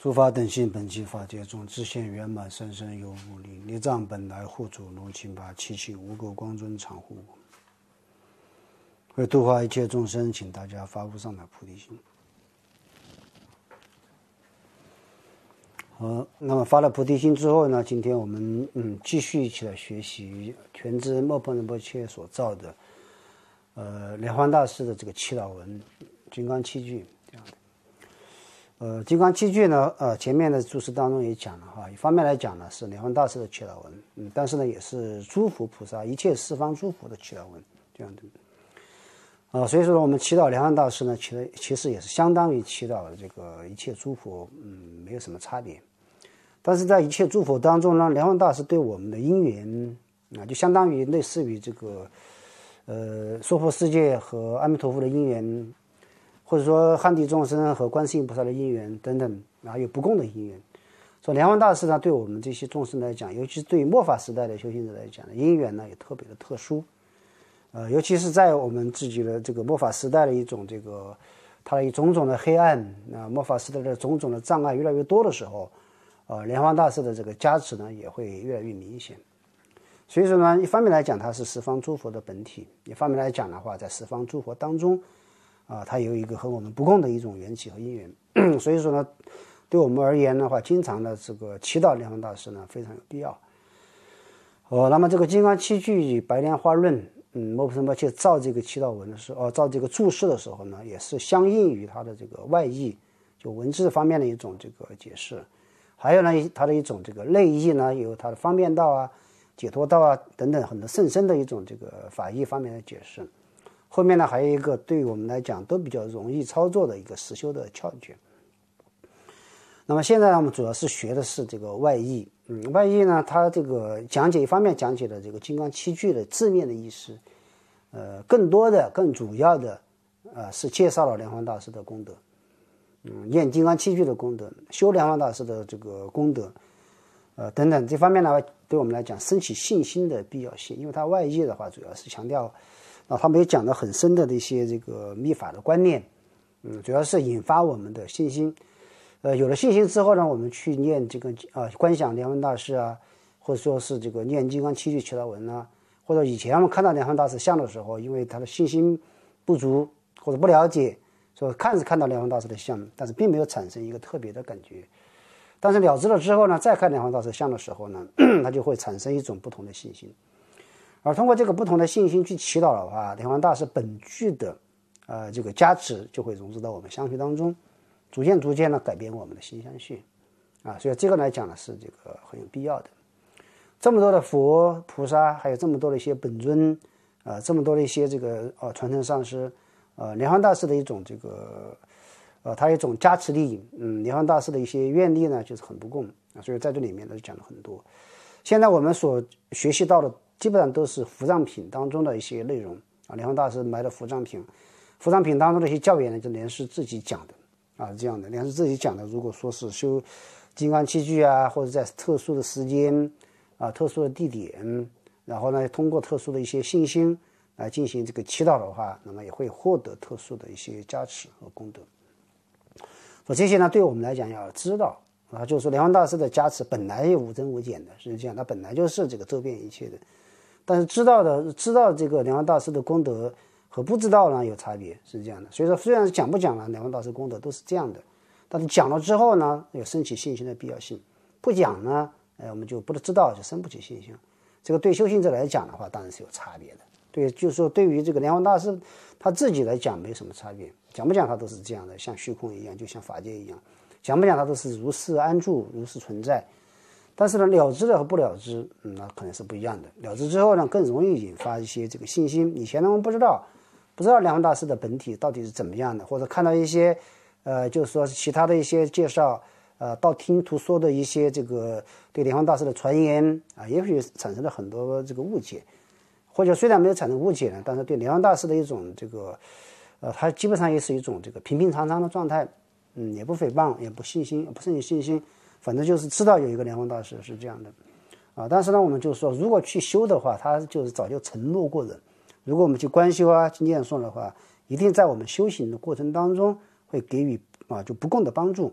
诸法等性本具法界中，自现圆满，生生有无力。力藏本来护主，如请拔七情无垢光尊常护我。为度化一切众生，请大家发无上的菩提心。好，那么发了菩提心之后呢，今天我们继续一起来学习全知莫破仁波切所造的莲花大师的这个祈祷文金刚七句这样的。金刚七句呢，前面的注释当中也讲了哈，一方面来讲呢是莲花大师的祈祷文，但是呢也是诸佛菩萨一切四方诸佛的祈祷文这样的。所以说我们祈祷莲花大师呢，其实也是相当于祈祷这个一切诸佛，没有什么差别。但是在一切诸佛当中呢，莲花大师对我们的因缘就相当于类似于这个娑婆世界和阿弥陀佛的因缘，或者说汉地众生和观世音菩萨的因缘等等，还有不共的因缘。所以莲花大师呢，对我们这些众生来讲，尤其是对于末法时代的修行者来讲，因缘呢也特别的特殊。尤其是在我们自己的这个末法时代的一种这个它的种种的黑暗末法时代的种种的障碍越来越多的时候，莲花大师的这个加持呢也会越来越明显。所以说呢，一方面来讲它是十方诸佛的本体，一方面来讲的话，在十方诸佛当中它有一个和我们不共的一种缘起和因缘。所以说呢，对我们而言的话，经常的这个祈祷莲花大师呢非常有必要。那么这个金刚七句白莲花论莫破仁波切造这个祈祷文的时候，造这个注释的时候呢，也是相应于它的这个外义，就文字方面的一种这个解释。还有呢，它的一种这个内义呢，有它的方便道解脱道等等很多甚深的一种这个法义方面的解释。后面呢，还有一个对于我们来讲都比较容易操作的一个实修的窍诀。那么现在呢，我们主要是学的是这个外义。外义呢，它这个讲解一方面讲解了这个金刚七句的字面的意思，更多的更主要的是介绍了莲花大师的功德，念金刚七句的功德，修莲花大师的这个功德，等等这方面呢，对我们来讲升起信心的必要性。因为它外义的话，主要是强调他没有讲到很深的一些这个密法的观念，主要是引发我们的信心。有了信心之后呢，我们去念这个观想莲花大师或者说是这个念金刚七句祈祷文或者以前我们看到莲花大师像的时候，因为他的信心不足或者不了解，所以看到莲花大师的像，但是并没有产生一个特别的感觉。但是了知了之后呢，再看莲花大师像的时候呢，他就会产生一种不同的信心。而通过这个不同的信心去祈祷的话，莲花大师本具的这个加持就会融入到我们相续当中，逐渐的改变我们的心相续所以这个来讲呢是这个很有必要的。这么多的佛菩萨，还有这么多的一些本尊这么多的一些这个传承上师，莲花大师的一种这个他一种加持力，莲花大师的一些愿力呢就是很不共所以在这里面呢就讲了很多。现在我们所学习到的基本上都是伏藏品当中的一些内容莲花大师埋的伏藏品当中的一些教言呢，就莲师自己讲的这样的。莲师自己讲的，如果说是修金刚七句或者在特殊的时间特殊的地点，然后呢通过特殊的一些信心来进行这个祈祷的话，那么也会获得特殊的一些加持和功德。所以这些呢对我们来讲要知道就是说莲花大师的加持本来也无增无减的，是这样，它本来就是这个周遍一切的。但是知道这个莲花大师的功德和不知道呢有差别，是这样的。所以说虽然讲不讲了莲花大师功德都是这样的，但是讲了之后呢有升起信心的必要性，不讲呢我们就不知道，就生不起信心。这个对修行者来讲的话当然是有差别的。对，就是说对于这个莲花大师他自己来讲没什么差别，讲不讲他都是这样的，像虚空一样，就像法界一样，讲不讲他都是如是安住，如是存在。但是呢了知的和不了知那可能是不一样的。了知之后呢更容易引发一些这个信心。以前呢我们不知道莲花大师的本体到底是怎么样的，或者看到一些就是说其他的一些介绍道听途说的一些这个对莲花大师的传言也许产生了很多这个误解，或者虽然没有产生误解呢，但是对莲花大师的一种这个它基本上也是一种这个平平常常的状态，也不诽谤，也不信心，不甚有信心，反正就是知道有一个莲花大师是这样的但是呢我们就说如果去修的话，他就是早就承诺过的。如果我们去观修去念诵的话，一定在我们修行的过程当中会给予就不共的帮助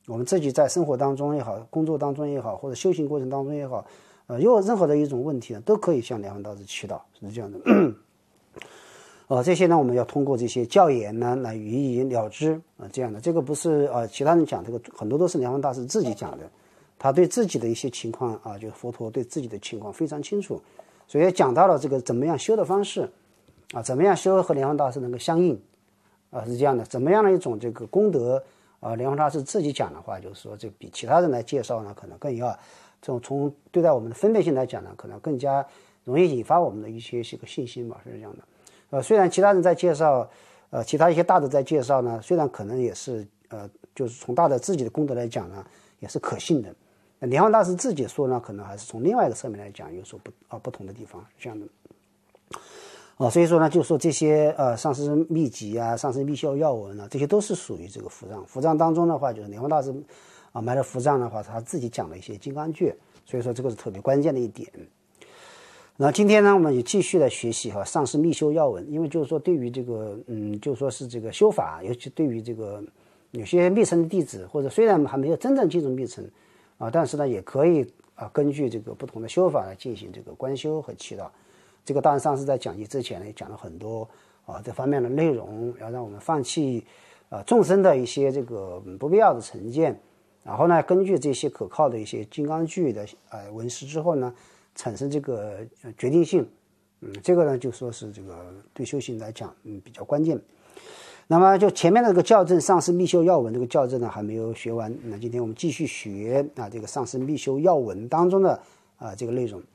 我们自己在生活当中也好，工作当中也好，或者修行过程当中也好，有任何的一种问题呢，都可以向莲花大师祈祷，是这样的。这些呢，我们要通过这些教言呢来予以了知这样的。这个不是其他人讲，这个很多都是莲花大师自己讲的，他对自己的一些情况就是佛陀对自己的情况非常清楚，所以讲到了这个怎么样修的方式怎么样修和莲花大师能够相应是这样的。怎么样的一种这个功德莲花大师自己讲的话，就是说这比其他人来介绍呢，可能更要从对待我们的分辨性来讲呢，可能更加容易引发我们的一些个信心吧，是这样的。虽然其他人在介绍，其他一些大的在介绍呢，虽然可能也是就是从大的自己的功德来讲呢，也是可信的。莲花大师自己说呢，可能还是从另外一个侧面来讲，有所不同的地方，是这样的。所以说呢，就说这些上师秘籍上师密修要闻这些都是属于这个伏藏。伏藏当中的话，就是莲花大师埋了伏藏的话，他自己讲了一些金刚诀，所以说这个是特别关键的一点。那今天呢，我们也继续来学习上师密修要闻，因为就是说对于这个就说是这个修法，尤其对于这个有些密乘的弟子，或者虽然还没有真正进入密乘但是呢也可以根据这个不同的修法来进行这个观修和祈祷。这个当然上师在讲义之前呢也讲了很多这方面的内容，要让我们放弃众生的一些这个不必要的成见，然后呢根据这些可靠的一些金刚句的文饰之后呢，产生这个决定性，这个呢就说是这个对修行来讲比较关键。那么就前面的这个校正上师密修要闻这个校正呢还没有学完，那今天我们继续学这个上师密修要闻当中的这个内容。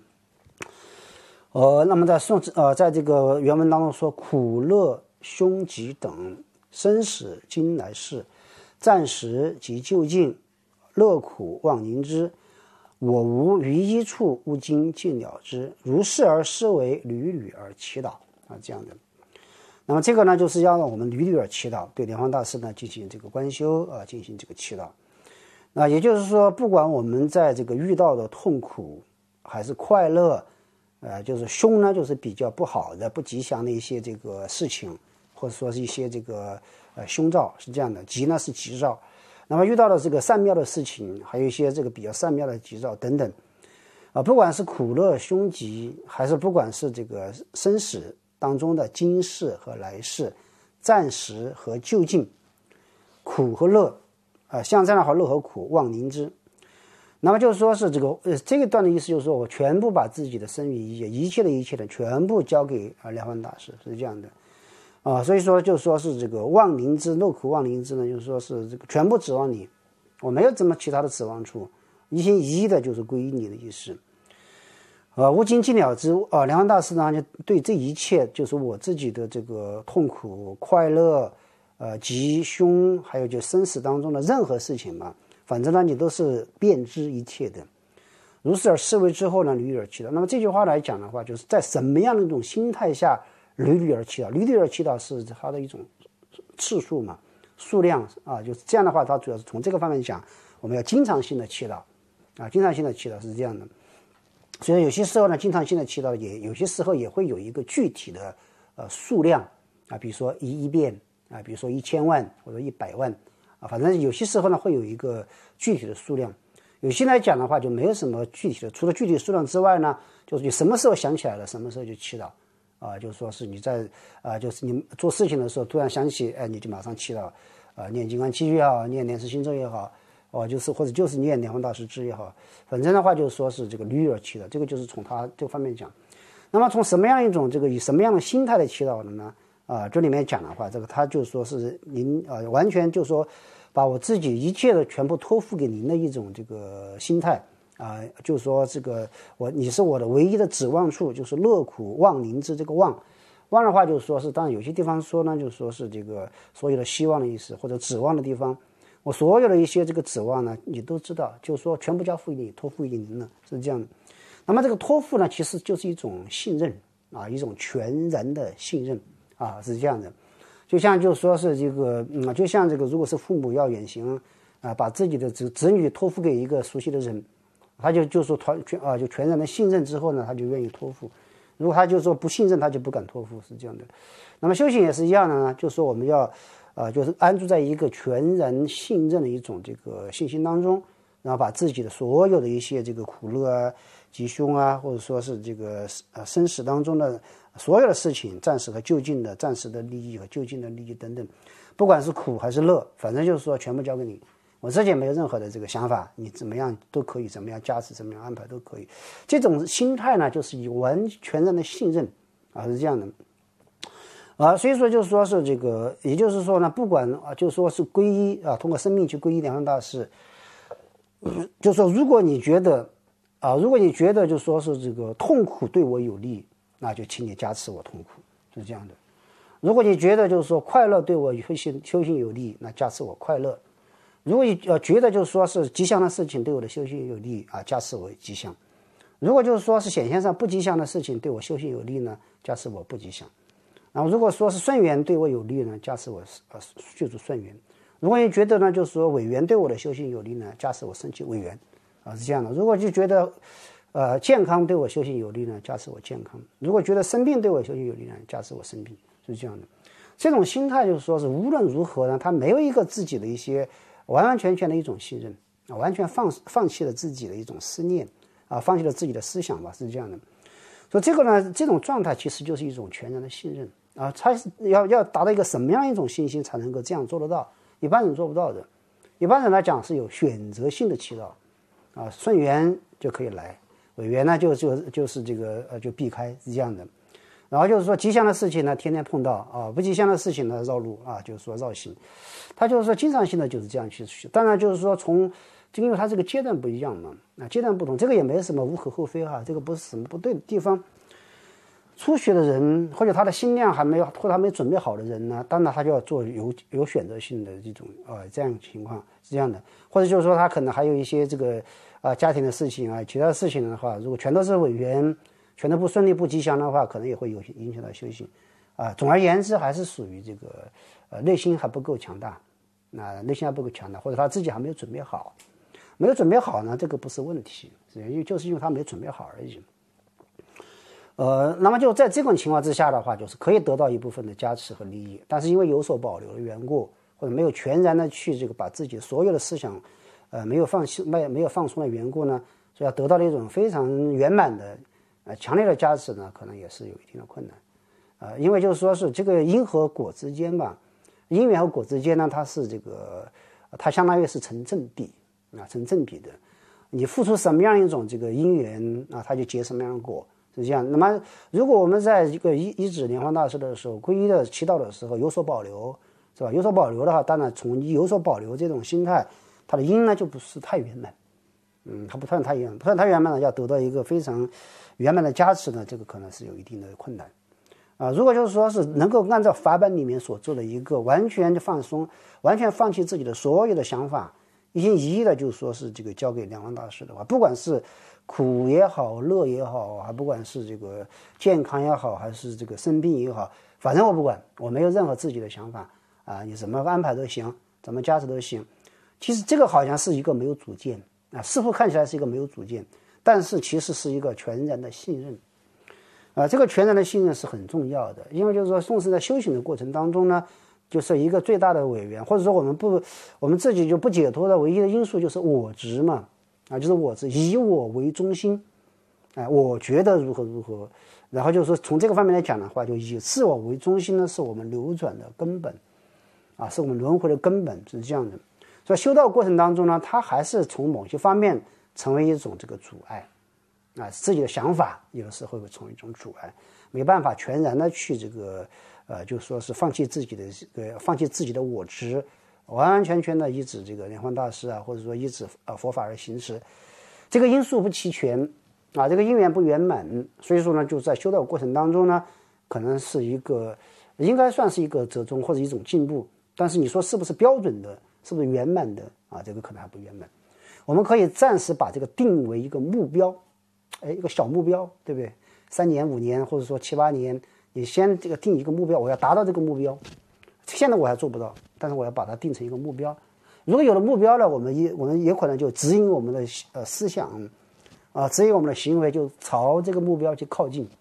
那么在这个原文当中说，苦乐凶吉等，生死今来世，暂时即就近，乐苦忘凝之。我无于一处，吾今尽了之。如是而思维，屡屡而祈祷这样的。那么这个呢，就是要让我们屡屡而祈祷，对莲花大师呢进行这个观修进行这个祈祷。那也就是说，不管我们在这个遇到的痛苦还是快乐，就是凶呢，就是比较不好的、不吉祥的一些这个事情，或者说是一些这个凶兆，是这样的。吉呢是吉兆。那么遇到了这个善妙的事情，还有一些这个比较善妙的吉兆等等不管是苦乐凶吉，还是不管是这个生死当中的今世和来世，暂时和就近，苦和乐像这样的话，乐和苦忘凝之。那么就是说是这个段的意思，就是说我全部把自己的生与一切的全部交给莲花大师，是这样的所以说就说是这个忘凝之，乐苦忘凝之呢，就是说是这个全部指望你，我没有怎么其他的指望处，一心一意的就是归于你的意思无尽尽了之莲花大师呢就对这一切，就是我自己的这个痛苦快乐吉凶，还有就生死当中的任何事情嘛，反正呢你都是遍知一切的。如是而思维之后呢，屡屡而祈祷。那么这句话来讲的话，就是在什么样的一种心态下屡屡而祈祷，屡屡而祈祷是它的一种次数嘛，数量就是这样的话，它主要是从这个方面讲，我们要经常性的祈祷经常性的祈祷是这样的。所以有些时候呢，经常性的祈祷有些时候也会有一个具体的数量比如说一遍比如说1000万或者100万反正有些时候呢会有一个具体的数量。有些来讲的话就没有什么具体的，除了具体的数量之外呢，就是你什么时候想起来了，什么时候就祈祷就是说是你在就是你做事情的时候突然想起你就马上祈祷念金刚七句也好，念莲池心咒也好就是或者就是念莲花大师志也好，反正的话就是说是这个屡屡而祈祷，这个就是从他这个方面讲。那么从什么样一种这个以什么样的心态的祈祷的呢这里面讲的话，这个他就说是您完全就是说把我自己一切的全部托付给您的一种这个心态就是说这个你是我的唯一的指望处，就是乐苦忘凝之。这个忘的话就是说是，当然有些地方说呢，就是说是这个所有的希望的意思，或者指望的地方，我所有的一些这个指望呢你都知道，就是说全部交付于你，托付于您呢，是这样的。那么这个托付呢其实就是一种信任一种全然的信任是这样的。就像就是说是这个就像这个如果是父母要远行把自己的子女托付给一个熟悉的人，他就说就全然的信任之后呢，他就愿意托付。如果他就说不信任，他就不敢托付，是这样的。那么修行也是一样的呢，就是说我们要就是安住在一个全然信任的一种这个信心当中，然后把自己的所有的一些这个苦乐啊、吉凶啊，或者说是这个生死当中的所有的事情，暂时和就近的、暂时的利益和就近的利益等等，不管是苦还是乐，反正就是说全部交给你，我自己没有任何的这个想法，你怎么样都可以，怎么样加持，怎么样安排都可以。这种心态呢，就是以完全然的信任是这样的。所以说就是说是这个，也就是说呢，不管就是说是皈依通过生命去皈依莲花大师，就是说如果你觉得就是说是这个痛苦对我有利，那就请你加持我痛苦，是这样的。如果你觉得就是说快乐对我修行有利，那加持我快乐。如果你觉得就是说是吉祥的事情对我的修行有利加持我吉祥。如果就是说是显现上不吉祥的事情对我修行有利呢，加持我不吉祥。然后如果说是顺缘对我有利呢，加持我去除顺缘。如果你觉得呢就是说违缘对我的修行有利呢，加持我升起违缘是这样的。如果就觉得健康对我修行有利呢，加持我健康。如果觉得生病对我修行有利呢，加持我生病，是这样的。这种心态就是说是无论如何呢，他没有一个自己的一些完完全全的一种信任完全放弃了自己的一种思念放弃了自己的思想吧，是这样的。所以这个呢，这种状态其实就是一种全然的信任他要达到一个什么样一种信心才能够这样做得到？一般人做不到的。一般人来讲是有选择性的祈祷顺缘就可以来，违缘呢就是这个就避开，是这样的。然后就是说吉祥的事情呢天天碰到不吉祥的事情呢绕路就是说绕行。他就是说经常性的就是这样去。当然就是说因为他这个阶段不一样嘛阶段不同，这个也没什么无可厚非这个不是什么不对的地方。初学的人或者他的心量还没准备好的人呢，当然他就要做有选择性的这种这样的情况是这样的。或者就是说他可能还有一些这个家庭的事情其他的事情的话，如果全都是违缘，全都不顺利不吉祥的话，可能也会影响到修行总而言之还是属于这个内心还不够强大内心还不够强大，或者他自己还没有准备好。没有准备好呢，这个不是问题，就是因为他没有准备好而已。那么就在这种情况之下的话，就是可以得到一部分的加持和利益，但是因为有所保留的缘故，或者没有全然的去这个把自己所有的思想没有放松的缘故呢，所以要得到的一种非常圆满的强烈的加持呢，可能也是有一定的困难因为就是说是这个因和果之间吧，因缘和果之间呢，它是这个它相当于是成正比成正比的。你付出什么样一种这个因缘它就结什么样的果，是这样。那么如果我们在这个依止莲花大师的时候，皈依的祈祷的时候有所保留，是吧？有所保留的话，当然从有所保留这种心态，它的因呢就不是太圆满它不算太圆满，不算太圆满了，要得到一个非常圆满的加持呢，这个可能是有一定的困难如果就是说是能够按照法本里面所做的一个完全的放松，完全放弃自己的所有的想法，一心一意的就是说是这个交给莲花大师的话，不管是苦也好，乐也好不管是这个健康也好，还是这个生病也好，反正我不管，我没有任何自己的想法你怎么安排都行，怎么加持都行。其实这个好像是一个没有主见似乎看起来是一个没有主见，但是其实是一个全然的信任这个全然的信任是很重要的。因为就是说宋师在修行的过程当中呢，就是一个最大的违缘，或者说我们自己就不解脱的唯一的因素就是我执嘛就是我执，以我为中心我觉得如何如何，然后就是说从这个方面来讲的话，就以自我为中心呢是我们流转的根本是我们轮回的根本，是这样的。所以修道过程当中呢，它还是从某些方面成为一种这个阻碍自己的想法有的时候会成为一种阻碍，没办法全然的去这个就说是放弃自己的我执，完完全全的依止这个莲花大师或者说依止佛法而行持。这个因素不齐全这个因缘不圆满，所以说呢，就在修道过程当中呢，可能是应该算是一个折中或者一种进步，但是你说是不是标准的，是不是圆满的这个可能还不圆满。我们可以暂时把这个定为一个目标一个小目标，对不对？3年5年或者说7、8年，你先这个定一个目标，我要达到这个目标。现在我还做不到，但是我要把它定成一个目标。如果有了目标了，我们也可能就指引我们的思想指引我们的行为就朝这个目标去靠近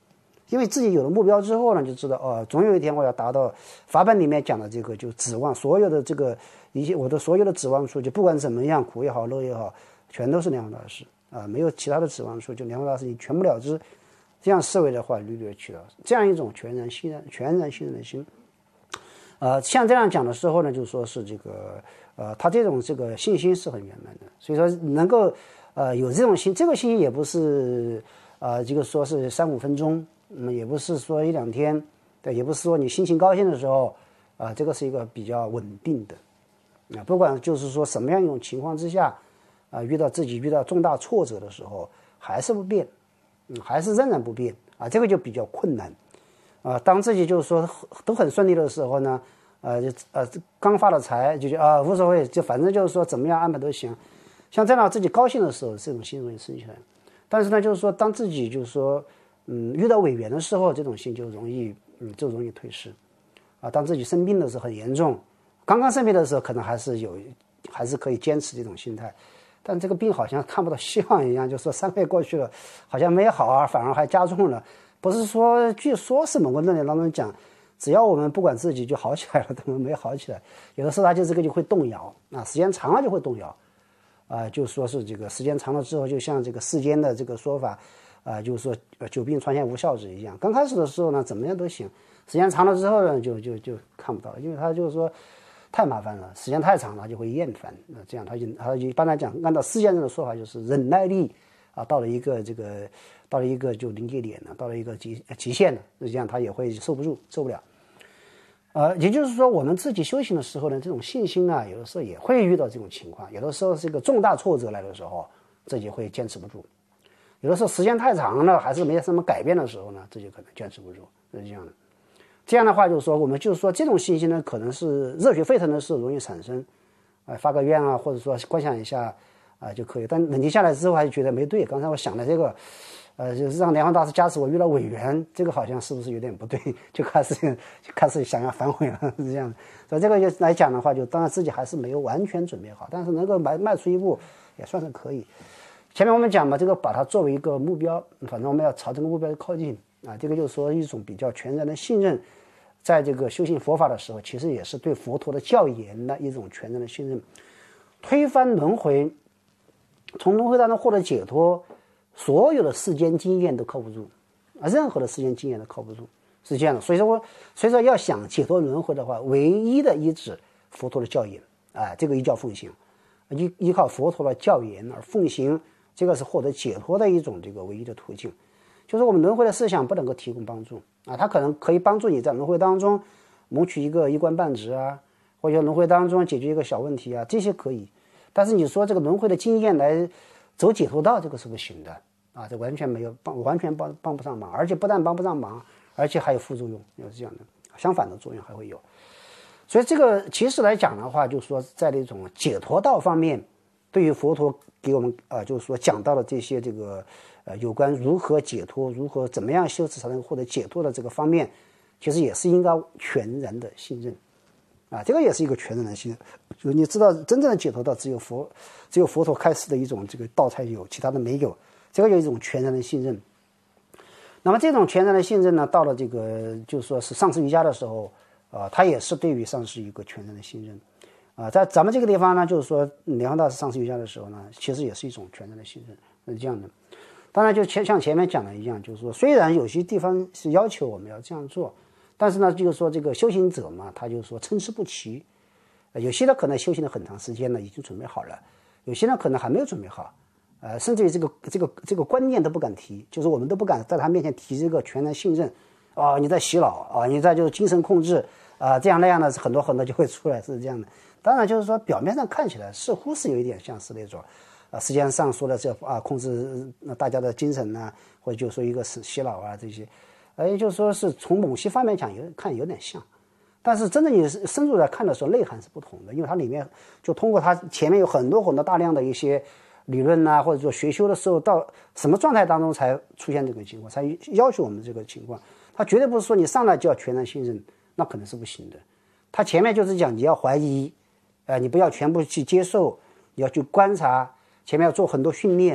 因为自己有了目标之后呢，就知道总有一天我要达到法本里面讲的这个，就指望所有的这个一些我的所有的指望处，就不管怎么样，苦也好，乐也好，全都是莲花大师没有其他的指望处，就莲花大师你全不了之。这样思维的话，屡屡去了这样一种全然信任的心。像这样讲的时候呢，就说是这个他这种这个信心是很圆满的，所以说能够有这种心，这个信心也不是这个说是3-5分钟，也不是说1-2天，对，也不是说你心情高兴的时候这个是一个比较稳定的不管就是说什么样一种情况之下自己遇到重大挫折的时候还是不变，还是仍然不变这个就比较困难当自己就是说都很顺利的时候呢刚发了财就无所谓，就反正就是说怎么样安排都行。像这样自己高兴的时候，这种心容易升起来。但是呢，就是说当自己就是说遇到违缘的时候，这种心就容易退失当自己生病的时候很严重，刚刚生病的时候可能还是可以坚持这种心态，但这个病好像看不到希望一样，就说3个月过去了，好像没好反而还加重了。不是说据说是某个论点当中讲，只要我们不管自己就好起来了，怎么没好起来？有的时候它这个就会动摇时间长了就会动摇就说是这个时间长了之后，就像这个世间的这个说法就是说久病床前无孝子一样。刚开始的时候呢，怎么样都行，时间长了之后呢，就看不到了，因为他就是说太麻烦了，时间太长了就会厌烦。这样他一般来讲，按照世间人的说法，就是忍耐力到了一个就临界点了，到了一个极限了，这样他也会受不了。也就是说我们自己修行的时候呢，这种信心有的时候也会遇到这种情况，有的时候是一个重大挫折来的时候，自己会坚持不住，有的时候时间太长了还是没什么改变的时候呢，自己可能坚持不住，是这样的。这样的话就是说我们就是说这种信心呢，可能是热血沸腾的时候容易产生发个愿或者说观想一下就可以，但冷静下来之后还是觉得没对，刚才我想的这个就是让莲花大师加持我遇到违缘，这个好像是不是有点不对，就开始想要反悔了，是这样的。所以这个来讲的话，就当然自己还是没有完全准备好，但是能够迈出一步也算是可以。前面我们讲嘛，这个把它作为一个目标，反正我们要朝这个目标靠近这个就是说一种比较全然的信任，在这个修行佛法的时候，其实也是对佛陀的教言的一种全然的信任。推翻轮回，从轮回当中获得解脱，所有的世间经验都靠不住任何的世间经验都靠不住，是这样的。所以说要想解脱轮回的话，唯一的依止佛陀的教言这个依教奉行，依靠佛陀的教言而奉行，这个是获得解脱的一种这个唯一的途径。就是我们轮回的思想不能够提供帮助它可能可以帮助你在轮回当中谋取一个一官半职或者轮回当中解决一个小问题这些可以。但是你说这个轮回的经验来走解脱道，这个是不行的这完全没有完全帮不上忙，而且不但帮不上忙，而且还有副作用，是这样的，相反的作用还会有。所以这个其实来讲的话，就是说在这种解脱道方面，对于佛陀给我们就是说讲到的这些这个有关如何解脱，如何怎么样修持才能获得解脱的这个方面，其实也是应该全然的信任这个也是一个全然的信任。就是你知道真正的解脱道只有佛陀开示的一种这个道才有，其他的没有，这个有一种全然的信任。那么这种全然的信任呢，到了这个就是说是上师瑜伽的时候它也是对于上师一个全然的信任在咱们这个地方呢，就是说莲花大师上师瑜伽的时候呢，其实也是一种全然的信任，是这样的。当然就像前面讲的一样，就是说虽然有些地方是要求我们要这样做，但是呢就是说这个修行者嘛，他就是说参差不齐有些呢可能修行了很长时间了，已经准备好了，有些呢可能还没有准备好甚至于这个观念都不敢提，就是我们都不敢在他面前提这个全然信任你在洗脑你在就是精神控制这样那样的很多就会出来，是这样的。当然就是说表面上看起来似乎是有一点像是那种时间上说的这控制大家的精神或者就说一个是洗脑这些也就是说是从某些方面讲有点像，但是真正你深入来看的时候内涵是不同的，因为它里面就通过它前面有很多大量的一些理论或者说学修的时候到什么状态当中才出现这个情况，才要求我们这个情况。它绝对不是说你上来就要全然信任，那可能是不行的。它前面就是讲你要怀疑你不要全部去接受，你要去观察，前面要做很多训练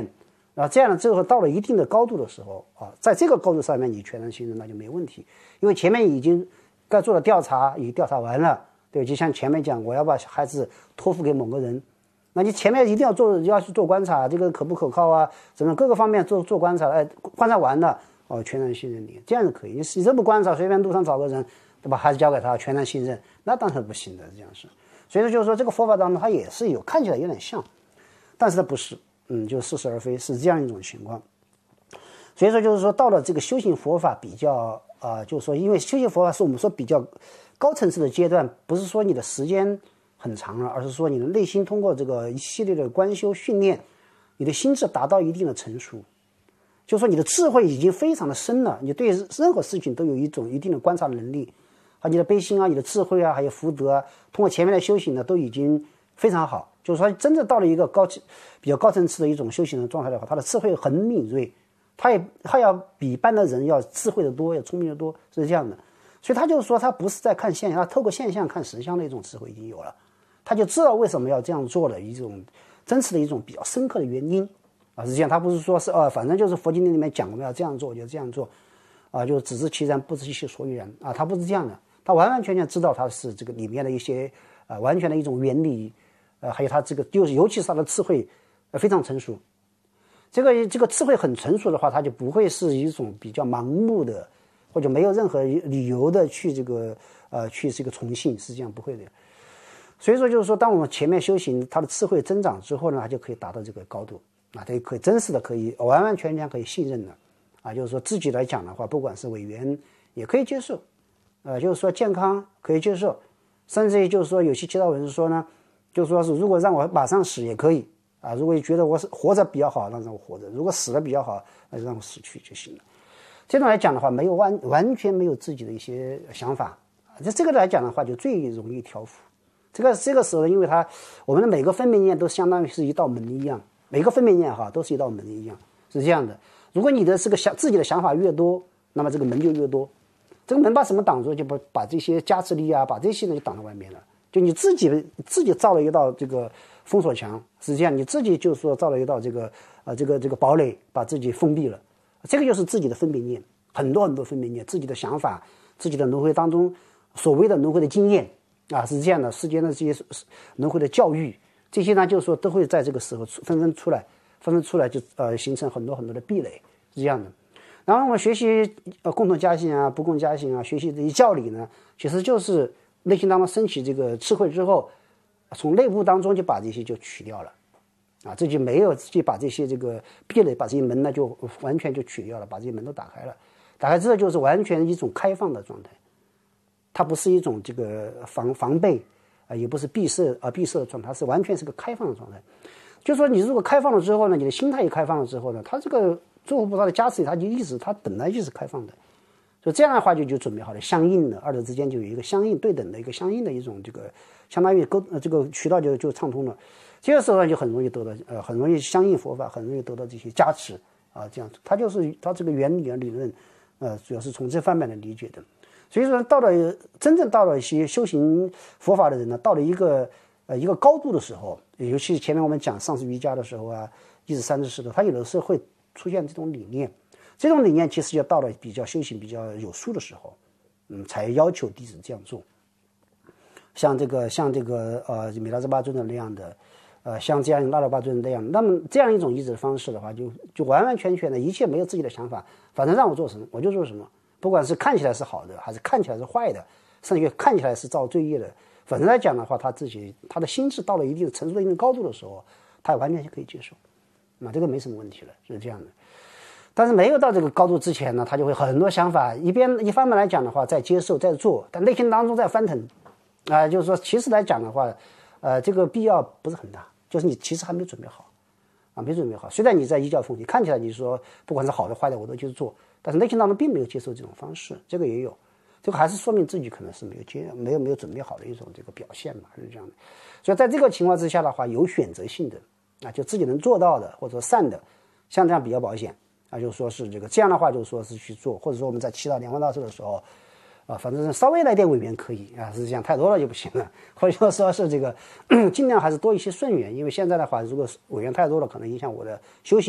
然后这样呢，最后到了一定的高度的时候啊，在这个高度上面你全然信任那就没问题，因为前面已经该做的调查已经调查完了，对，就像前面讲，我要把孩子托付给某个人，那你前面一定要去做观察，这个可不可靠啊，怎么各个方面做观察，观察完了哦，全然信任你，这样是可以。你这不观察，随便路上找个人，对吧？孩子交给他，全然信任，那当然不行的，这样是。所以说就是说，这个佛法当中它也是有看起来有点像，但是它不是，就似是而非，是这样一种情况。所以说就是说，到了这个修行佛法比较就是说，因为修行佛法是我们说比较高层次的阶段，不是说你的时间很长了，而是说你的内心通过这个一系列的观修训练，你的心智达到一定的成熟，就是说你的智慧已经非常的深了，你对任何事情都有一定的观察能力，你的悲心啊，你的智慧啊，还有福德啊，通过前面的修行呢，都已经非常好。就是说，真正到了一个比较高层次的一种修行的状态的话，他的智慧很敏锐，他要比一般的人要智慧的多，要聪明的多，是这样的。所以他就是说，他不是在看现象，他透过现象看实相的一种智慧已经有了，他就知道为什么要这样做的一种真实的一种比较深刻的原因啊，是这样。他不是说是反正就是佛经里面讲我们要这样做就这样做啊，就只知其然不知其所以然啊，他不是这样的，他完完全全知道他是这个里面的一些完全的一种原理，还有他这个就是尤其是他的智慧非常成熟。这个智慧很成熟的话，他就不会是一种比较盲目的，或者没有任何理由的去这个从信，是这样不会的。所以说就是说，当我们前面修行，他的智慧增长之后呢，他就可以达到这个高度啊，他可以真实的可以完完全全可以信任的啊，就是说自己来讲的话，不管是委员也可以接受，就是说健康可以接受，甚至于就是说有些其他文是说呢，就是说是如果让我马上死也可以。如果觉得我是活着比较好，那让我活着；如果死了比较好，那就让我死去就行了。这种来讲的话，没有完全没有自己的一些想法，这个来讲的话，就最容易调伏。这个时候，因为我们的每个分别念都相当于是一道门一样，每个分别念都是一道门一样，是这样的。如果你的自己的想法越多，那么这个门就越多。这个门把什么挡住？就把这些加持力啊，把这些呢就挡在外面了。就你自己造了一道这个封锁墙，实际上你自己就是说造了一道这个堡垒，把自己封闭了。这个就是自己的分别念，很多分别念，自己的想法，自己的轮回当中所谓的轮回的经验是这样的，世间的这些轮回的教育，这些呢就是说都会在这个时候纷纷出来，就形成很多的壁垒，是这样的。然后我们学习共同家行啊，不共家行啊，学习这些教理呢，其实就是内心当中升起这个智慧之后，从内部当中就把这些就取掉了这就没有去把这些这个壁垒，把这些门呢就完全就取掉了，把这些门都打开了。打开之后就是完全一种开放的状态，它不是一种这个防备也不是闭塞的状态，它是完全是个开放的状态。就说你如果开放了之后呢，你的心态也开放了之后呢，它这个诸佛菩萨的加持，它本来就是开放的。所以这样的话就准备好了，相应的二者之间就有一个相应对等的一个相应的一种这个相当于这个渠道就畅通了。这个时候呢就很容易得到很容易相应佛法，很容易得到这些加持这样它这个原理的理论主要是从这方面来理解的。所以说真正到了一些修行佛法的人呢，到了一个高度的时候，尤其是前面我们讲上师瑜伽的时候一至三至四的，他有的时候会出现这种理念。这种理念其实要到了比较修行比较有数的时候，才要求弟子这样做。像这个米拉兹巴尊者那样的，像这样拉鲁巴尊者那样，那么这样一种依止的方式的话，就完完全全的一切没有自己的想法，反正让我做什么我就做什么，不管是看起来是好的，还是看起来是坏的，甚至于看起来是造罪业的，反正来讲的话，他的心智到了一定的成熟的一定高度的时候，他完全可以接受，那这个没什么问题了，是这样的。但是没有到这个高度之前呢，他就会很多想法，一方面来讲的话在接受在做，但内心当中在翻腾就是说其实来讲的话这个必要不是很大，就是你其实还没准备好没准备好。虽然你在依教奉行，看起来你说不管是好的坏的我都去做，但是内心当中并没有接受这种方式，这个也有，这个还是说明自己可能是没有准备好的一种这个表现嘛，是这样的。所以在这个情况之下的话，有选择性的就自己能做到的或者说善的，像这样比较保险就是说是这样的话，就是说是去做，或者说我们在祈祷莲花大寿的时候反正稍微来点委员可以是这样，太多了就不行了，或者说是这个尽量还是多一些顺缘，因为现在的话，如果委员太多了，可能影响我的修行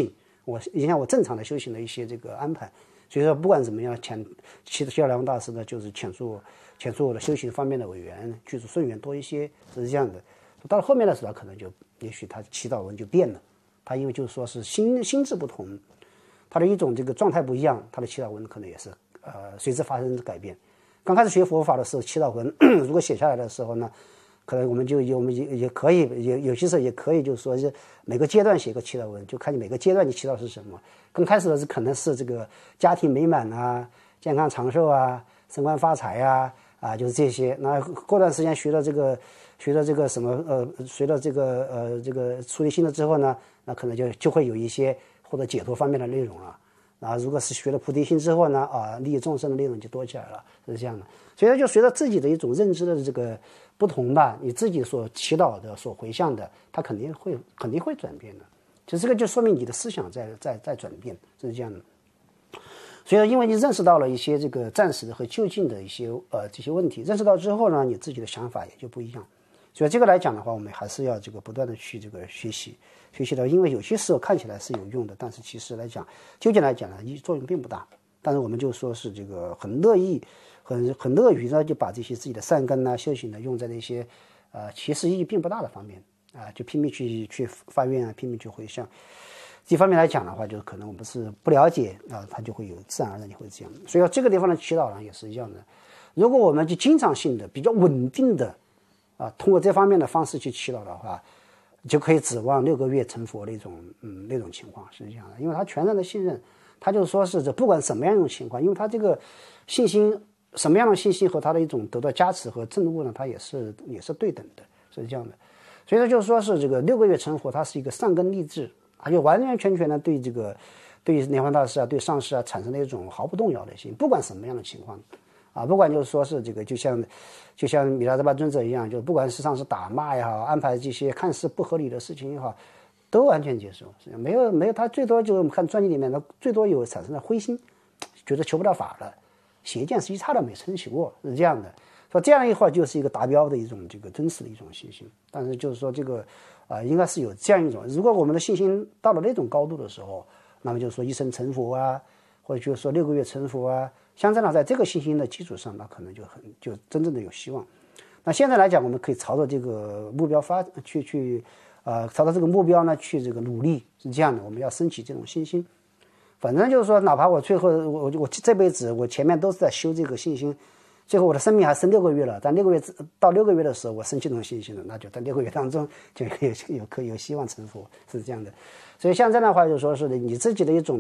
影响我正常的修行的一些这个安排。所以说不管怎么样，七道莲花大师呢，就是遣出我的修行方面的委员，具足顺缘多一些，是这样的。到了后面的时候，可能就也许他祈祷文就变了，他因为就是说是心智不同，他的一种这个状态不一样，他的祈祷文可能也是随之发生改变。刚开始学佛法的时候，祈祷文如果写下来的时候呢，可能我们也可以有些时候也可以就是说是每个阶段写个祈祷文，就看你每个阶段你祈祷是什么。刚开始的是可能是这个家庭美满啊，健康长寿啊，升官发财啊，就是这些。那过段时间学了这个什么学了这个出离心了之后呢，那可能就会有一些或者解脱方面的内容了。啊，如果是学了菩提心之后呢，利益众生的内容就多起来了，是这样的。所以就随着自己的一种认知的这个不同吧，你自己所祈祷的、所回向的，它肯定会转变的。就这个就说明你的思想在转变，是这样的。所以因为你认识到了一些这个暂时的和就近的一些这些问题，认识到之后呢，你自己的想法也就不一样。所以这个来讲的话，我们还是要这个不断的去这个学习的，因为有些时候看起来是有用的，但是其实来讲，究竟来讲呢，作用并不大。但是我们就说是这个很乐于呢，就把这些自己的善根呢、修行呢，用在那些其实意义并不大的方面就拼命去发愿啊，拼命去回向。这方面来讲的话，就是可能我们是不了解它就会有自然而然就会这样。所以这个地方的祈祷呢也是一样的。如果我们就经常性的、比较稳定的通过这方面的方式去祈祷的话，就可以指望6个月成佛的那种情况是这样的。因为他全然的信任，他就说是这不管什么样一种情况，因为他这个信心什么样的信心和他的一种得到加持和证悟呢，他也是对等的，是这样的。所以说就是说是这个6个月成佛，它是一个善根立志，而且完完全全的对莲花大师对上师产生了一种毫不动摇的心，不管什么样的情况不管就是说是这个就像米拉德巴尊者一样，就不管是上师打骂也好，安排这些看似不合理的事情也好，都完全接受。没有他最多就我们看传记里面的最多有产生了灰心，觉得求不到法了，写一件实际差都没撑起过，是这样的。说这样一会儿就是一个达标的一种这个真实的一种信心。但是就是说这个应该是有这样一种，如果我们的信心到了那种高度的时候，那么就是说一生成佛或者就是说6个月成佛相对呢，在这个信心的基础上，那可能就真正的有希望。那现在来讲，我们可以朝着这个目标朝着这个目标呢去这个努力，是这样的。我们要升起这种信心。反正就是说，哪怕我最后我这辈子我前面都是在修这个信心，最后我的生命还剩6个月了，但到6个月的时候，我升起这种信心了，那就在6个月当中就有希望成佛，是这样的。所以像这样的话，就说是你自己的一种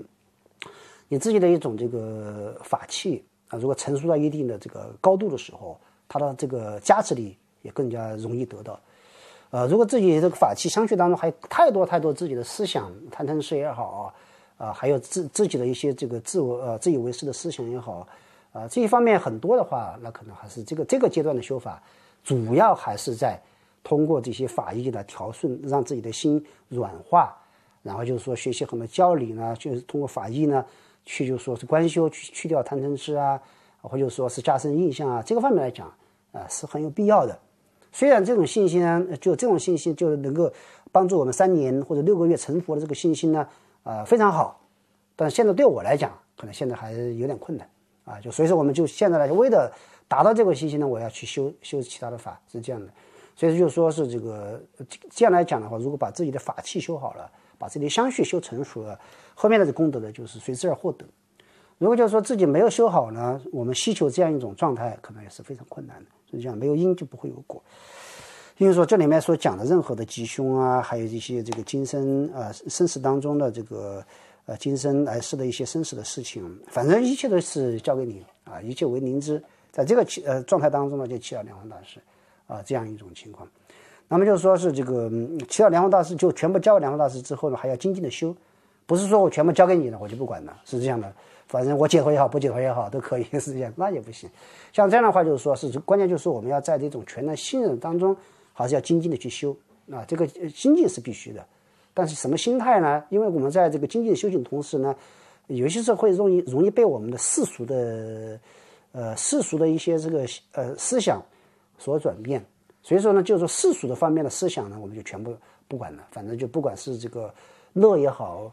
这个法器如果成熟到一定的这个高度的时候，它的这个加持力也更加容易得到。如果自己这个法器相续当中还有太多自己的思想贪嗔痴也好还有自己的一些这个自以为是的思想也好这一方面很多的话，那可能还是这个阶段的修法，主要还是在通过这些法义来调顺，让自己的心软化，然后就是说学习很多教理呢，就是通过法义呢去就是说是观修，去掉贪嗔痴或者说是加深印象这个方面来讲是很有必要的。虽然这种信心就能够帮助我们3年或者6个月成佛的这个信心呢非常好，但是现在对我来讲可能现在还有点困难就所以说我们就现在来为了达到这个信心呢，我要去修其他的法，是这样的。所以就说是这样来讲的话，如果把自己的法器修好了，把自己的相续修成熟了，后面的功德呢就是随之而获得。如果就是说自己没有修好呢，我们希求这样一种状态可能也是非常困难的。是这样，没有因就不会有果。因为说这里面所讲的任何的吉凶还有一些这个今生生死当中的这个今生来世的一些生死的事情，反正一切都是交给你一切为您之。在这个状态当中呢，就祈祷莲花大师这样一种情况。那么就是说是这个祈祷莲花大师就全部交给莲花大师之后呢，还要精进的修，不是说我全部交给你了我就不管了，是这样的。反正我解脱也好，不解脱也好，都可以，是这样，那也不行。像这样的话，就是说是关键，就是我们要在这种全然信任当中，还是要精进的去修这个精进是必须的。但是什么心态呢？因为我们在这个精进修行的同时呢，有些时候会容易被我们的世俗的一些这个思想所转变。所以说呢，就是说世俗的方面的思想呢，我们就全部不管了。反正就不管是这个乐也好，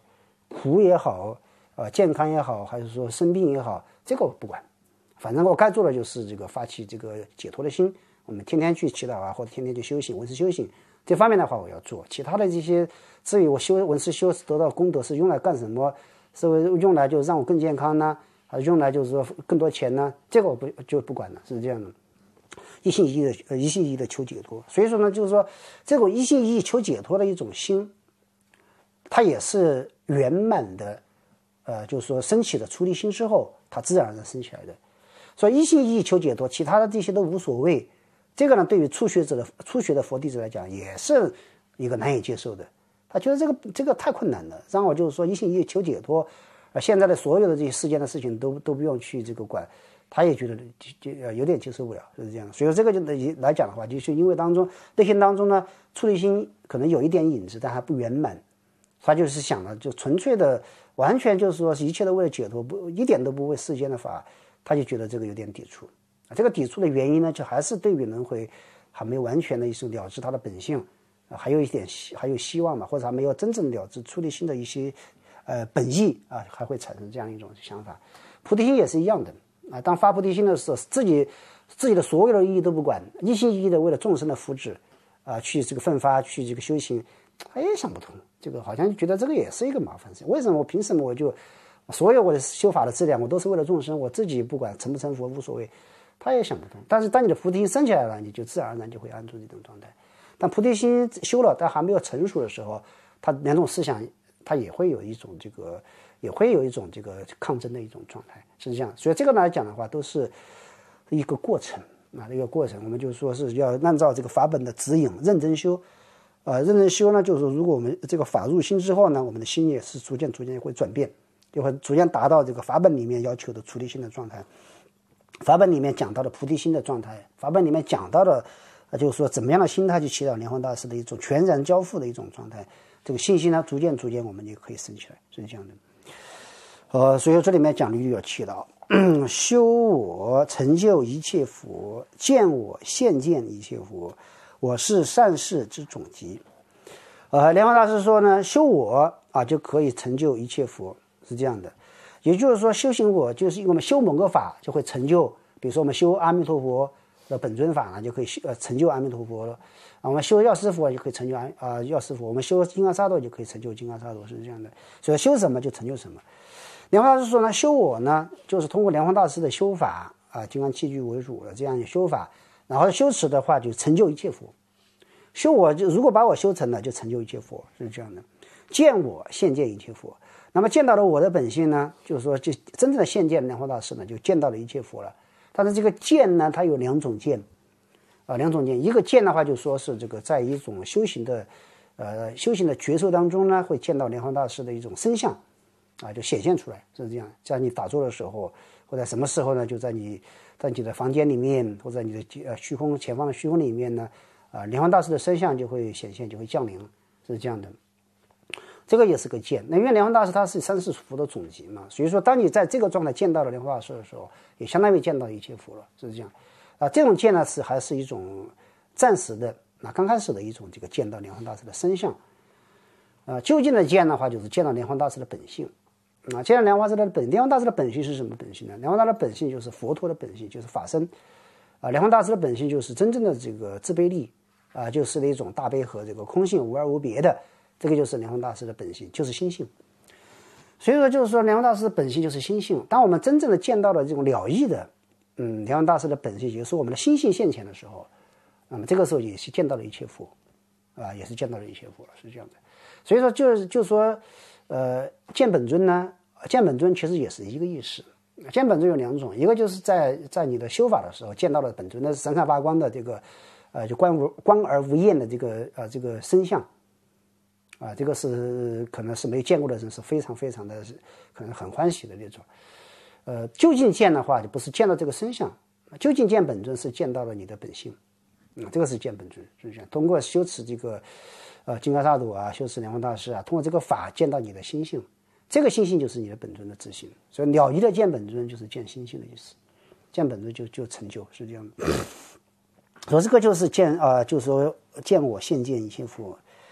苦也好，健康也好，还是说生病也好，这个我不管，反正我该做的就是这个发起这个解脱的心，我们天天去祈祷啊，或者天天去修行，闻思修行这方面的话我要做。其他的这些，至于我闻思修得到功德是用来干什么，是用来就让我更健康呢，还是用来就是说更多钱呢？这个我不管了，是这样的。一心一意的求解脱，所以说呢，就是说这种一心一意求解脱的一种心，它也是圆满的，就是说升起的出离心之后，它自然而然升起来的。所以一心一意求解脱，其他的这些都无所谓。这个呢，对于初学的佛弟子来讲，也是一个难以接受的。他觉得这个太困难了，让我就是说一心一意求解脱，现在的所有的这些世间的事情都不用去这个管。他也觉得有点接受不了，就是这样。所以说这个就来讲的话，就是因为内心当中呢，出离心可能有一点影子，但还不圆满。他就是想了，就纯粹的，完全就是说一切都为了解脱，一点都不为世间的法，他就觉得这个有点抵触。这个抵触的原因呢，就还是对于轮回还没有完全的一种了知它的本性，还有希望嘛，或者还没有真正了知出离心的一些本意啊，还会产生这样一种想法。菩提心也是一样的。当发菩提心的时候，自己的所有的意义都不管，一心一意的为了众生的福祉去这个奋发，去这个修行，他也想不通，这个好像觉得这个也是一个麻烦事。为什么凭什么我就所有我的修法的质量，我都是为了众生，我自己不管成不成佛无所谓，他也想不通。但是当你的菩提心升起来了，你就自然而然就会安住这种状态。但菩提心修了，但还没有成熟的时候，他两种思想，他也会有一种这个抗争的一种状态，是这样。所以这个来讲的话，都是一个过程一个过程。我们就说是要按照这个法本的指引认真修，认真修呢，就是说如果我们这个法入心之后呢，我们的心也是逐渐会转变，就会逐渐达到这个法本里面要求的出离心的状态，法本里面讲到的菩提心的状态，法本里面讲到的就是说怎么样的心态去起到莲花大师的一种全然交付的一种状态，这个信心呢逐渐我们就可以升起来，是这样的。所以这里面讲的就有祈祷，修我成就一切佛，见我现见一切佛，我是善事之总集。莲花大师说呢，修我就可以成就一切佛，是这样的。也就是说，修行我就是我们修某个法就会成就，比如说我们修阿弥陀佛的本尊法呢，就可以成就阿弥陀佛了。我们修药师佛就可以成就药师佛，我们修金刚萨埵就可以成就金刚萨埵，是这样的。所以修什么就成就什么。莲花大师说呢，修我呢，就是通过莲花大师的修法金刚器具为主的这样的修法，然后修持的话就成就一切佛。修我就如果把我修成了，就成就一切佛，是这样的。见我现见一切佛，那么见到了我的本性呢，就是说就真正的现见莲花大师呢，就见到了一切佛了。但是这个见呢，它有两种见一个见的话，就说是这个在一种修行的觉受当中呢，会见到莲花大师的一种身相就显现出来，是这样。在你打坐的时候，或者什么时候呢，就在你的房间里面，或者你的虚空前方的虚空里面呢，莲花大师的身相就会显现，就会降临，是这样的。这个也是个见。那因为莲花大师他是三世佛的总集嘛，所以说当你在这个状态见到了莲花大师的时候，也相当于见到一切佛了，是这样。这种见呢还是一种暂时的，刚开始的一种这个见到莲花大师的身相。究竟的见的话，就是见到莲花大师的本性。见到莲花大师的本性是什么本性呢？莲花大师的本性就是佛陀的本性，就是法身。莲花大师的本性就是真正的这个自悲力就是那种大悲和这个空性无二无别的，这个就是莲花大师的本性，就是心性。所以说就是说莲花大师的本性就是心性。当我们真正的见到了这种了义的莲花大师的本性，也就是我们的心性现前的时候，那么这个时候也是见到了一切佛也是见到了一切佛，是这样的。所以说就是说见本尊呢，见本尊其实也是一个意思。见本尊有两种，一个就是在你的修法的时候见到了本尊，那是闪闪发光的这个就光而无厌的这个身相这个是可能是没见过的人是非常非常的可能很欢喜的那种。究竟见的话就不是见到这个身相，究竟见本尊是见到了你的本性这个是见本尊，是这样。通过修持这个金刚萨埵修持莲花大师通过这个法见到你的心性，这个心性就是你的本尊的自性。所以了义的见本尊就是见心性的意思，见本尊就成就，是这样的。所以这个就是就是说见我现见一切佛。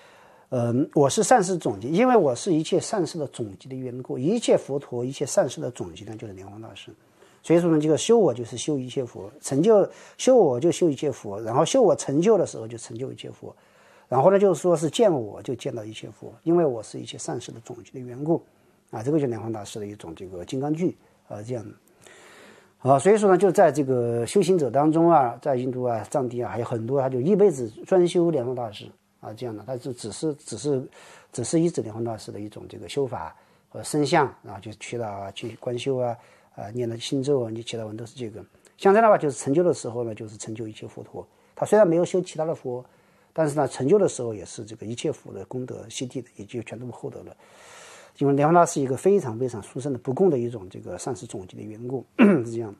我是善事总集，因为我是一切善事的总集的缘故，一切佛陀一切善事的总集呢就是莲花大师。所以说呢，这个修我就是修一切佛，成就修我就修一切佛，然后修我成就的时候就成就一切佛，然后呢就是说是见我就见到一切佛，因为我是一切善事的总集的缘故啊，这个就是莲花大师的一种这个金刚句啊，这样的。所以说呢，就在这个修行者当中啊，在印度啊、藏地啊，还有很多他就一辈子专修莲花大师啊，这样的，他就只是依止莲花大师的一种这个修法和身相，然后就去到啊，去观修啊。念的心咒啊，你其他文都是这个。像这样的话，就是成就的时候呢，就是成就一切佛陀。他虽然没有修其他的佛，但是呢，成就的时候也是这个一切佛的功德悉地的，也就全都获得了。因为莲花大是一个非常非常殊胜的不共的一种这个善事总集的缘故，是这样。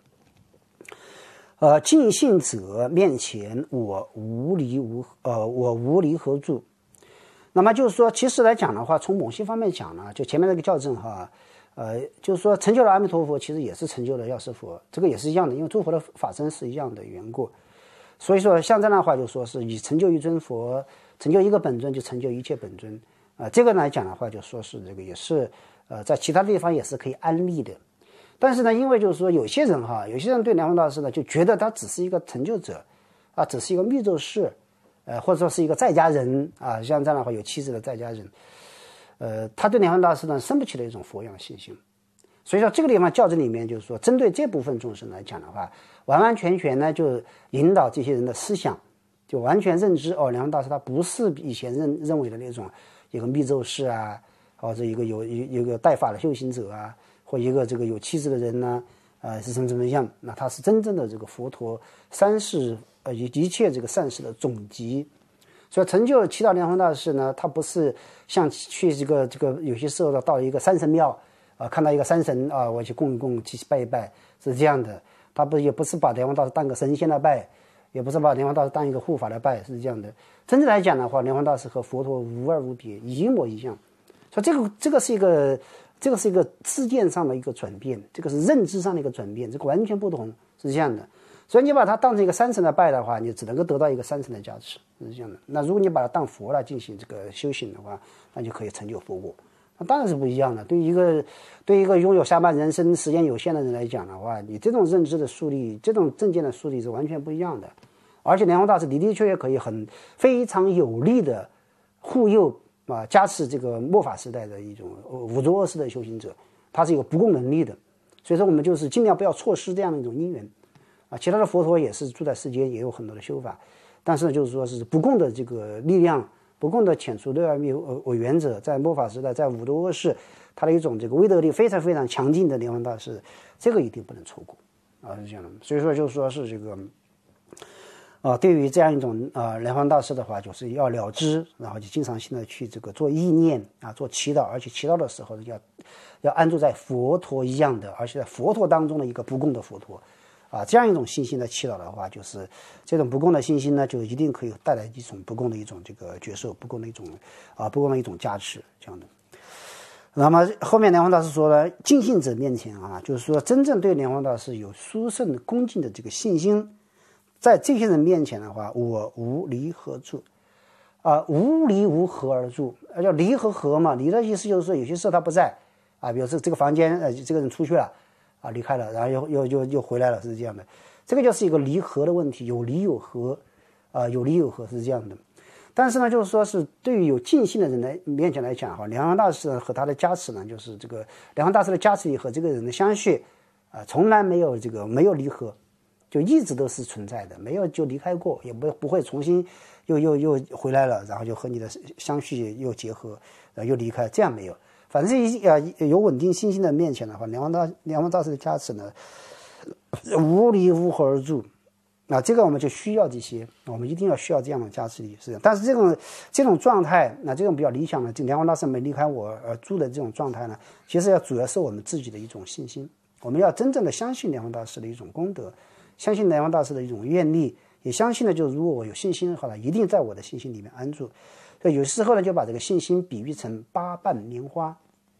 尽信者面前，我无离何住？那么就是说，其实来讲的话，从某些方面讲呢，就前面那个校正哈。就是说成就了阿弥陀佛，其实也是成就了药师佛，这个也是一样的，因为诸佛的法身是一样的缘故。所以说像这样的话，就说是以成就一尊佛，成就一个本尊，就成就一切本尊这个来讲的话，就说是这个也是在其他地方也是可以安利的。但是呢，因为就是说有些人对莲花大师呢，就觉得他只是一个成就者啊，只是一个密咒士，或者说是一个在家人啊，像这样的话有妻子的在家人。他对莲花大师呢生不起的一种佛样信心，所以说这个地方教正里面就是说，针对这部分众生来讲的话，完完全全呢就引导这些人的思想，就完全认知莲花大师他不是以前认为的那种一个密咒士啊，或者一个带法的修行者啊，或一个这个有气质的人呢，是什么样？那他是真正的这个佛陀三世一切这个善事的总集。所以成就祈祷莲花大师呢，他不是像去这个有些时候到一个山神庙看到一个山神我去供一供去拜一拜，是这样的。他也不是把莲花大师当个神仙来拜，也不是把莲花大师当一个护法来拜，是这样的。真正来讲的话，莲花大师和佛陀无二无别，一模一样。所以这个是一个知见上的一个转变，这个是认知上的一个转变，这个完全不同，是这样的。所以你把它当成一个山神来拜的话，你只能够得到一个山神的加持，是这样的。那如果你把它当佛来进行这个修行的话，那就可以成就佛果。那当然是不一样的。对一个拥有下半人生时间有限的人来讲的话，你这种认知的树立，这种正见的树立是完全不一样的。而且莲花大师的确可以非常有力的护佑加持这个末法时代的一种五浊恶世的修行者，他是有不共能力的。所以说我们就是尽量不要错失这样的一种因缘。其他的佛陀也是住在世间，也有很多的修法，但是呢，就是说是不共的这个力量，不共的遣除六耳灭为原则，在末法时代，在五浊恶世，他的一种这个威德力非常非常强劲的莲花大师，这个一定不能错过是这样的。所以说就是说是这个对于这样一种莲花大师的话，就是要了知，然后就经常性的去这个做意念做祈祷，而且祈祷的时候要安住在佛陀一样的，而且在佛陀当中的一个不共的佛陀。这样一种信心的祈祷的话，就是这种不共的信心呢，就一定可以带来一种不共的一种这个觉受，不共的一种加持，这样的。那么后面莲花大师说呢，敬信者面前就是说真正对莲花大师有殊胜的恭敬的这个信心，在这些人面前的话，我无离何住无离无何而住，叫离和合嘛。离的意思就是说有些时候他不在比如说这个房间这个人出去了离开了，然后又回来了，是这样的。这个就是一个离合的问题，有离有合有离有合是这样的。但是呢，就是说是对于有尽信的人来面前来讲莲花大师和他的加持呢，就是这个莲花大师的加持力和这个人的相续从来没有没有离合，就一直都是存在的，没有就离开过，也不会重新又回来了，然后就和你的相续又结合又离开，这样没有。反正有稳定信心的面前的话，莲花大师的加持呢，无离无合而住。这个我们就需要这些，我们一定要需要这样的加持力，是的。但是这种状态，这种比较理想的，这莲花大师没离开我而住的这种状态呢，其实主要是我们自己的一种信心。我们要真正的相信莲花大师的一种功德，相信莲花大师的一种愿力，也相信呢，就是如果我有信心的话呢，一定在我的信心里面安住。所以有时候呢，就把这个信心比喻成八瓣莲花。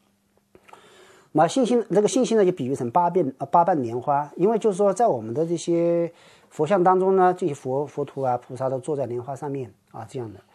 这个信心呢，就比喻成八瓣莲花，因为就是说，在我们的这些佛像当中呢，这些佛陀菩萨都坐在莲花上面这样的。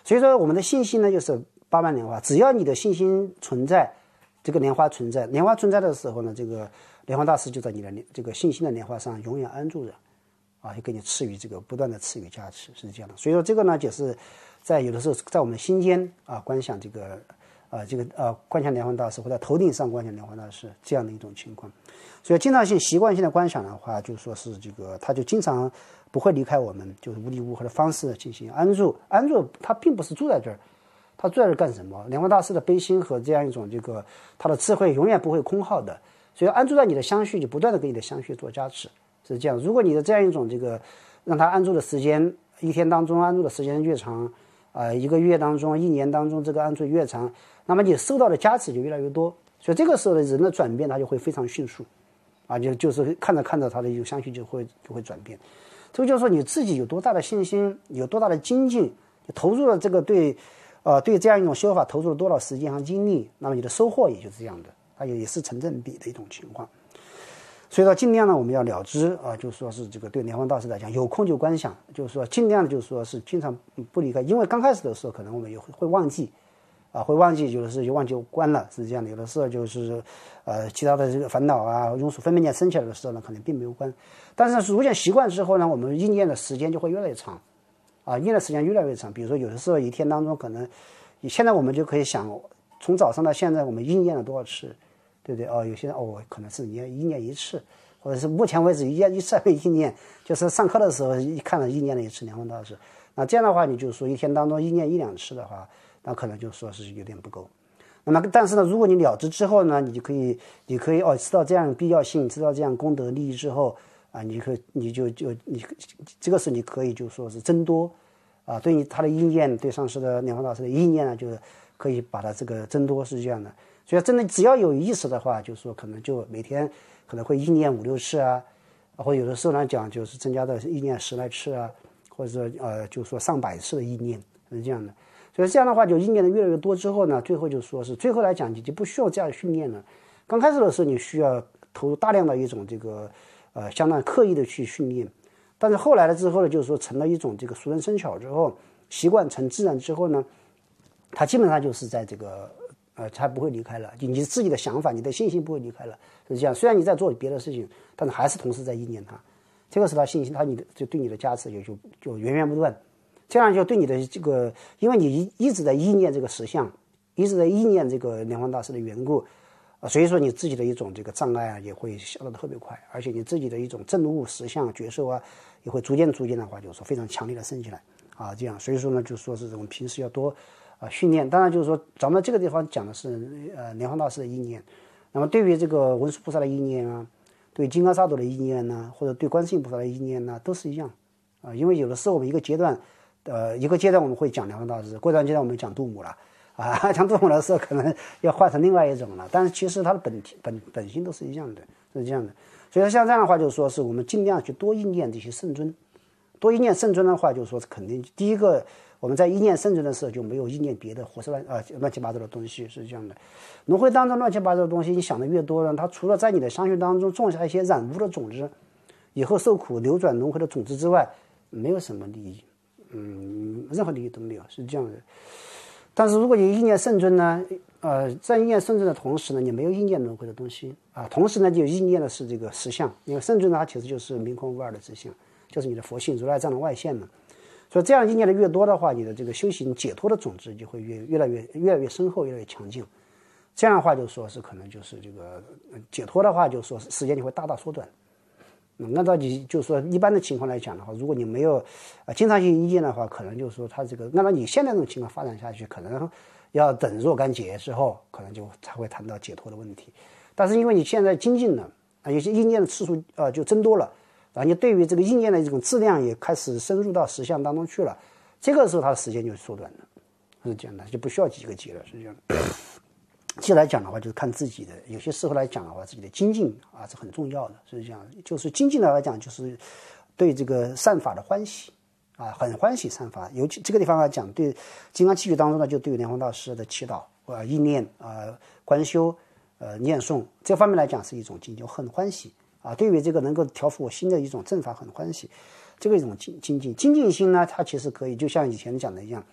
所以说我们的信心呢就是八瓣莲花，只要你的信心存在，这个莲花存在，莲花存在的时候呢，这个莲花大师就在你的这个信心的莲花上永远安住着，就给你赐予这个不断的赐予加持，是这样的。所以说这个呢，就是在有的时候在我们心间观想这个观想莲花大师，或者头顶上观想莲花大师这样的一种情况。所以经常性习惯性的观想的话，就说是这个他就经常不会离开我们，就是无理无合的方式进行安住。安住他并不是住在这儿，他住在这儿干什么？莲花大师的悲心和这样一种这个他的智慧永远不会空耗的，所以安住在你的相续，就不断的给你的相续做加持，是这样。如果你的这样一种这个让他安住的时间，一天当中安住的时间越长，一个月当中、一年当中这个安住越长，那么你受到的加持就越来越多。所以这个时候的人的转变，他就会非常迅速，就是看着看着他的一个相续就会转变。这个就是说你自己有多大的信心，有多大的精进，投入了这个对这样一种修法投入了多少时间和精力，那么你的收获也就是这样的，它也是成正比的一种情况。所以说尽量呢我们要了知就是说是这个对莲花大师来讲，有空就观想，就是说尽量就是说是经常不离开，因为刚开始的时候可能我们也会忘记会忘记，有的时候就忘记关了，是这样的。有的时候就是其他的这个烦恼庸俗分别念生起来的时候呢，可能并没有关。但是逐渐习惯之后呢，我们应验的时间就会越来越长应验的时间越来越长。比如说有的时候一天当中可能现在我们就可以想，从早上到现在我们应验了多少次，对不对？有些人可能是一年一次，或者是目前为止一次没应验，就是上课的时候一看了应验了一次莲花大师。那这样的话，你就说一天当中应验1-2次的话，那可能就说是有点不够。那么但是呢，如果你了知之后呢，你可以知道这样必要性，知道这样功德利益之后你这个时候你可以就说是增多对你他的应验，对上师的莲花大师的应验呢，就是可以把它这个增多，是这样的。所以真的只要有意识的话，就是说可能就每天可能会应验5-6次或者有的时候来讲就是增加到应验10来次或者说就是说上百次的应验，是这样的。所以这样的话就应验的越来越多之后呢，最后就说是最后来讲你就不需要这样训练了。刚开始的时候你需要投入大量的一种这个相当刻意的去训练，但是后来了之后呢，就是说成了一种这个熟能生巧之后，习惯成自然之后呢，它基本上就是在这个它不会离开了，你自己的想法你的信心不会离开了，是这样。虽然你在做别的事情，但是还是同时在应验它，这个是他信心，就对你的加持就源源不断。这样就对你的这个，因为你一直在意念这个实相，一直在意念这个莲花大师的缘故所以说你自己的一种这个障碍也会消得特别快，而且你自己的一种证悟实相觉受也会逐渐的话，就是说非常强烈的升起来这样。所以说呢，就说是我们平时要多训练。当然就是说咱们这个地方讲的是莲花大师的意念，那么对于这个文殊菩萨的意念对金刚萨埵的意念或者对观世音菩萨的意念都是一样因为有的时候我们一个阶段我们会讲莲花大师，过段阶段我们讲度母了讲度母的时候可能要换成另外一种了，但是其实它的本性都是一样的，是这样的。所以像这样的话，就是说是我们尽量去多意念这些圣尊，多意念圣尊的话，就是说肯定第一个我们在意念圣尊的时候就没有意念别的胡思乱七八糟的东西，是这样的。轮回当中乱七八糟的东西，你想的越多呢，它除了在你的相续当中种下一些染污的种子，以后受苦流转轮回的种子之外，没有什么利益，任何利益都没有，是这样的。但是如果你意念圣尊呢，在意念圣尊的同时呢，你没有意念轮回的东西同时呢，就意念的是这个实相，因为圣尊呢，它其实就是明空无二的自性，就是你的佛性如来藏的外现嘛。所以这样意念的越多的话，你的这个修行解脱的种子就会越来越深厚，越来越强劲。这样的话就说是可能就是这个解脱的话，就说时间就会大大缩短。按照你就是说一般的情况来讲的话，如果你没有经常性意念的话，可能就是说它这个按照你现在这种情况发展下去，可能要等若干劫之后，可能就才会谈到解脱的问题。但是因为你现在精进了有些意念的次数就增多了，然后你对于这个意念的这种质量也开始深入到实相当中去了，这个时候它的时间就缩短了，是这样的，就不需要几个劫了，是这样的。其实来讲的话，就是看自己的，有些时候来讲的话，自己的精进是很重要的，是这样的。就是精进的来讲，就是对这个善法的欢喜很欢喜善法。尤其这个地方来讲，对金刚契语当中呢，就对莲花大师的祈祷意念观修念诵这方面来讲是一种精进，很欢喜对于这个能够调伏我心的一种正法很欢喜，这个一种精进心呢，它其实可以就像以前讲的一样，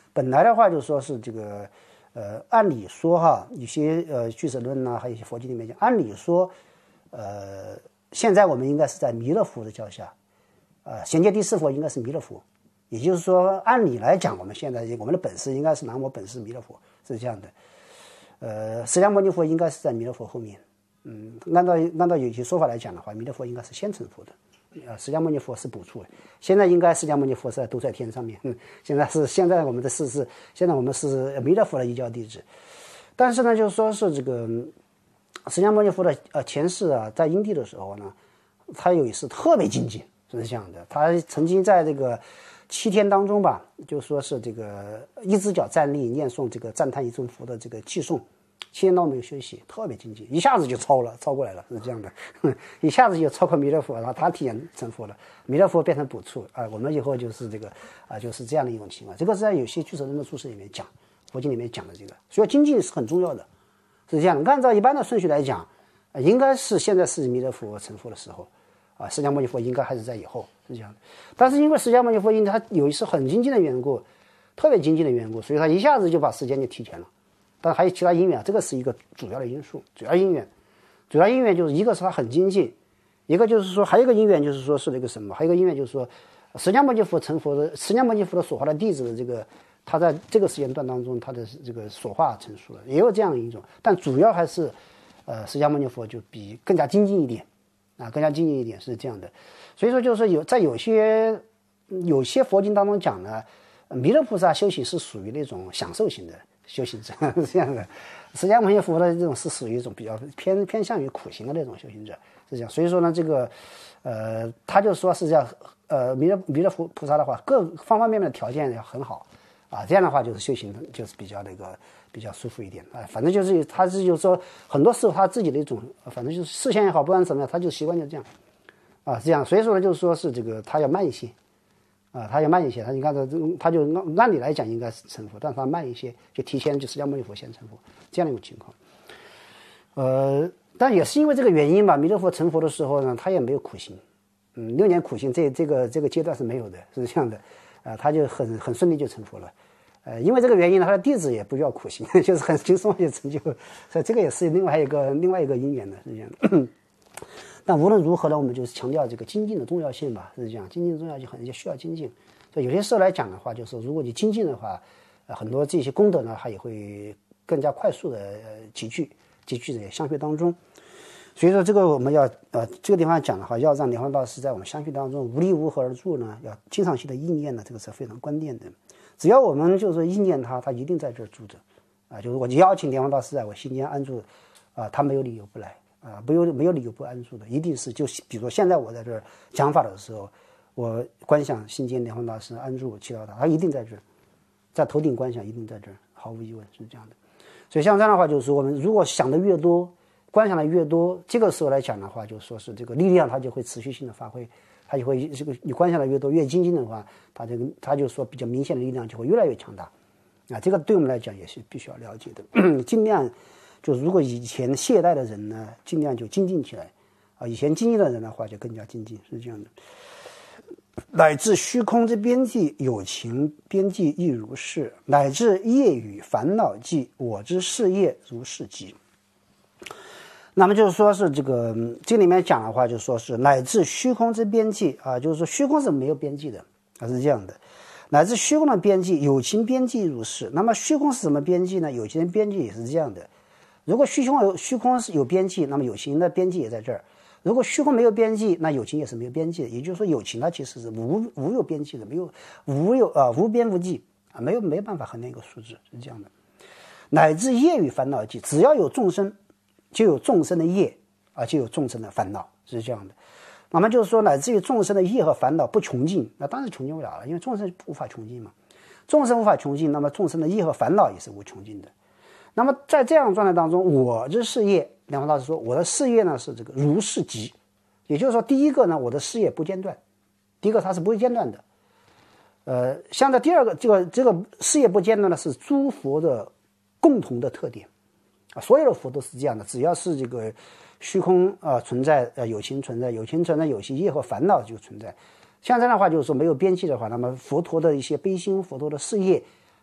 本来的话就说是这个按理说哈，有些俱舍论呐，还有一些佛经里面讲，按理说现在我们应该是在弥勒佛的教下，贤界第四佛应该是弥勒佛，也就是说按理来讲，我们现在我们的本师应该是南无本师弥勒佛，是这样的。释迦牟尼佛应该是在弥勒佛后面。按照有些说法来讲的话，弥勒佛应该是先成佛的，释迦牟尼佛是补处的。现在应该释迦牟尼佛是都在天上面，现在我们的现在我们是弥勒佛的一教弟子。但是呢，就是说是这个释迦牟尼佛的前世啊，在因地的时候呢，他有一次特别精进，是这样的。他曾经在这个7天当中吧，就说是这个一只脚站立念诵这个赞叹一尊佛的这个偈颂。7天都没有休息，特别精进，一下子就超过来了，是这样的，一下子就超过弥勒佛，然后他体验成佛了，弥勒佛变成补处我们以后就是这个就是这样的一种情况。这个是在有些俱舍论的注释里面讲，佛经里面讲的这个，所以精进是很重要的，是这样的。按照一般的顺序来讲，应该是现在是弥勒佛成佛的时候释迦牟尼佛应该还是在以后，是这样的。但是因为释迦牟尼佛因为他有一次很精进的缘故，特别精进的缘故，所以他一下子就把时间就提前了。但还有其他因缘，这个是一个主要的因素。主要因缘就是一个是他很精进，一个就是说还有一个因缘就是说是那个什么，还有一个因缘就是说释迦牟尼佛成佛的释迦牟尼佛的所化的弟子的这个他在这个时间段当中他的这个所化成熟了，也有这样的一种，但主要还是释迦牟尼佛就比更加精进一点更加精进一点是这样的。所以说就是有些佛经当中讲呢，弥勒菩萨修行是属于那种享受型的修行者，是这样的。释迦牟尼佛的这种是属于一种比较偏向于苦行的那种修行者，是这样。所以说呢，这个他就说是这样，弥勒菩萨的话，各方方面面的条件要很好这样的话就是修行就是比较舒服一点反正就是他就是说很多时候他自己的一种，反正就是视线也好，不管怎么样，他就习惯就这样这样。所以说呢，就是说是这个他要慢一些。他要慢一些，他你看他就按理来讲应该是成佛，但他慢一些，就提前就释迦牟尼佛先成佛这样的一种情况。但也是因为这个原因吧，弥勒佛成佛的时候呢，他也没有苦行，6年苦行这个阶段是没有的，是这样的，他就很顺利就成佛了。因为这个原因呢，他的弟子也不要苦行，就是很轻松就成就，所以这个也是另外一个因缘的，是这样的。但无论如何呢，我们就是强调这个精进的重要性吧，是这样，精进的重要性很需要精进。所以有些时候来讲的话，就是如果你精进的话，很多这些功德呢，它也会更加快速的集聚在相续当中。所以说这个我们要这个地方讲的话，要让莲花大师在我们相续当中无离无合而住呢，要经常性的意念呢，这个是非常关键的。只要我们就是意念他一定在这儿住着就是我邀请莲花大师在我心间安住他没有理由不来。没有理由不安住的，一定是就比如说现在我在这儿讲法的时候，我观想心间莲花大师安住祈祷他一定在这儿，在头顶观想一定在这儿，毫无疑问是这样的。所以像这样的话，就是说我们如果想的越多，观想的越多，这个时候来讲的话，就说是这个力量它就会持续性的发挥，它就会这个你观想的越多，越精进的话，它就说比较明显的力量就会越来越强大这个对我们来讲也是必须要了解的尽量。就是如果以前懈怠的人呢，尽量就精进起来以前精进的人的话就更加精进，是这样的。乃至虚空之边际，有情边际亦如是，乃至业与烦恼际，我之事业如是极。那么就是说是这里面讲的话，就说是乃至虚空之边际就是说虚空是没有边际的是这样的。乃至虚空的边际，有情边际如是。那么虚空是什么边际呢？有情的边际也是这样的。如果虚空是有边际，那么有情的边际也在这儿。如果虚空没有边际，那有情也是没有边际的。也就是说，有情它其实是无有边际的，无边无际没有办法衡量一个数字，是这样的。乃至业与烦恼际，只要有众生，就有众生的业就有众生的烦恼，是这样的。那么就是说，乃至于众生的业和烦恼不穷尽，那当然穷尽不了了，因为众生无法穷尽嘛。众生无法穷尽，那么众生的业和烦恼也是无穷尽的。那么在这样的状态当中，我之事业，莲花大师说，我的事业呢是这个如是极，也就是说，第一个呢，我的事业不间断，第一个它是不会间断的。像在第二个，这个事业不间断呢，是诸佛的共同的特点所有的佛都是这样的，只要是这个虚空存在，有情存在，有情存在，有些业和烦恼就存在。像这样的话，就是说没有边际的话，那么佛陀的一些悲心，佛陀的事业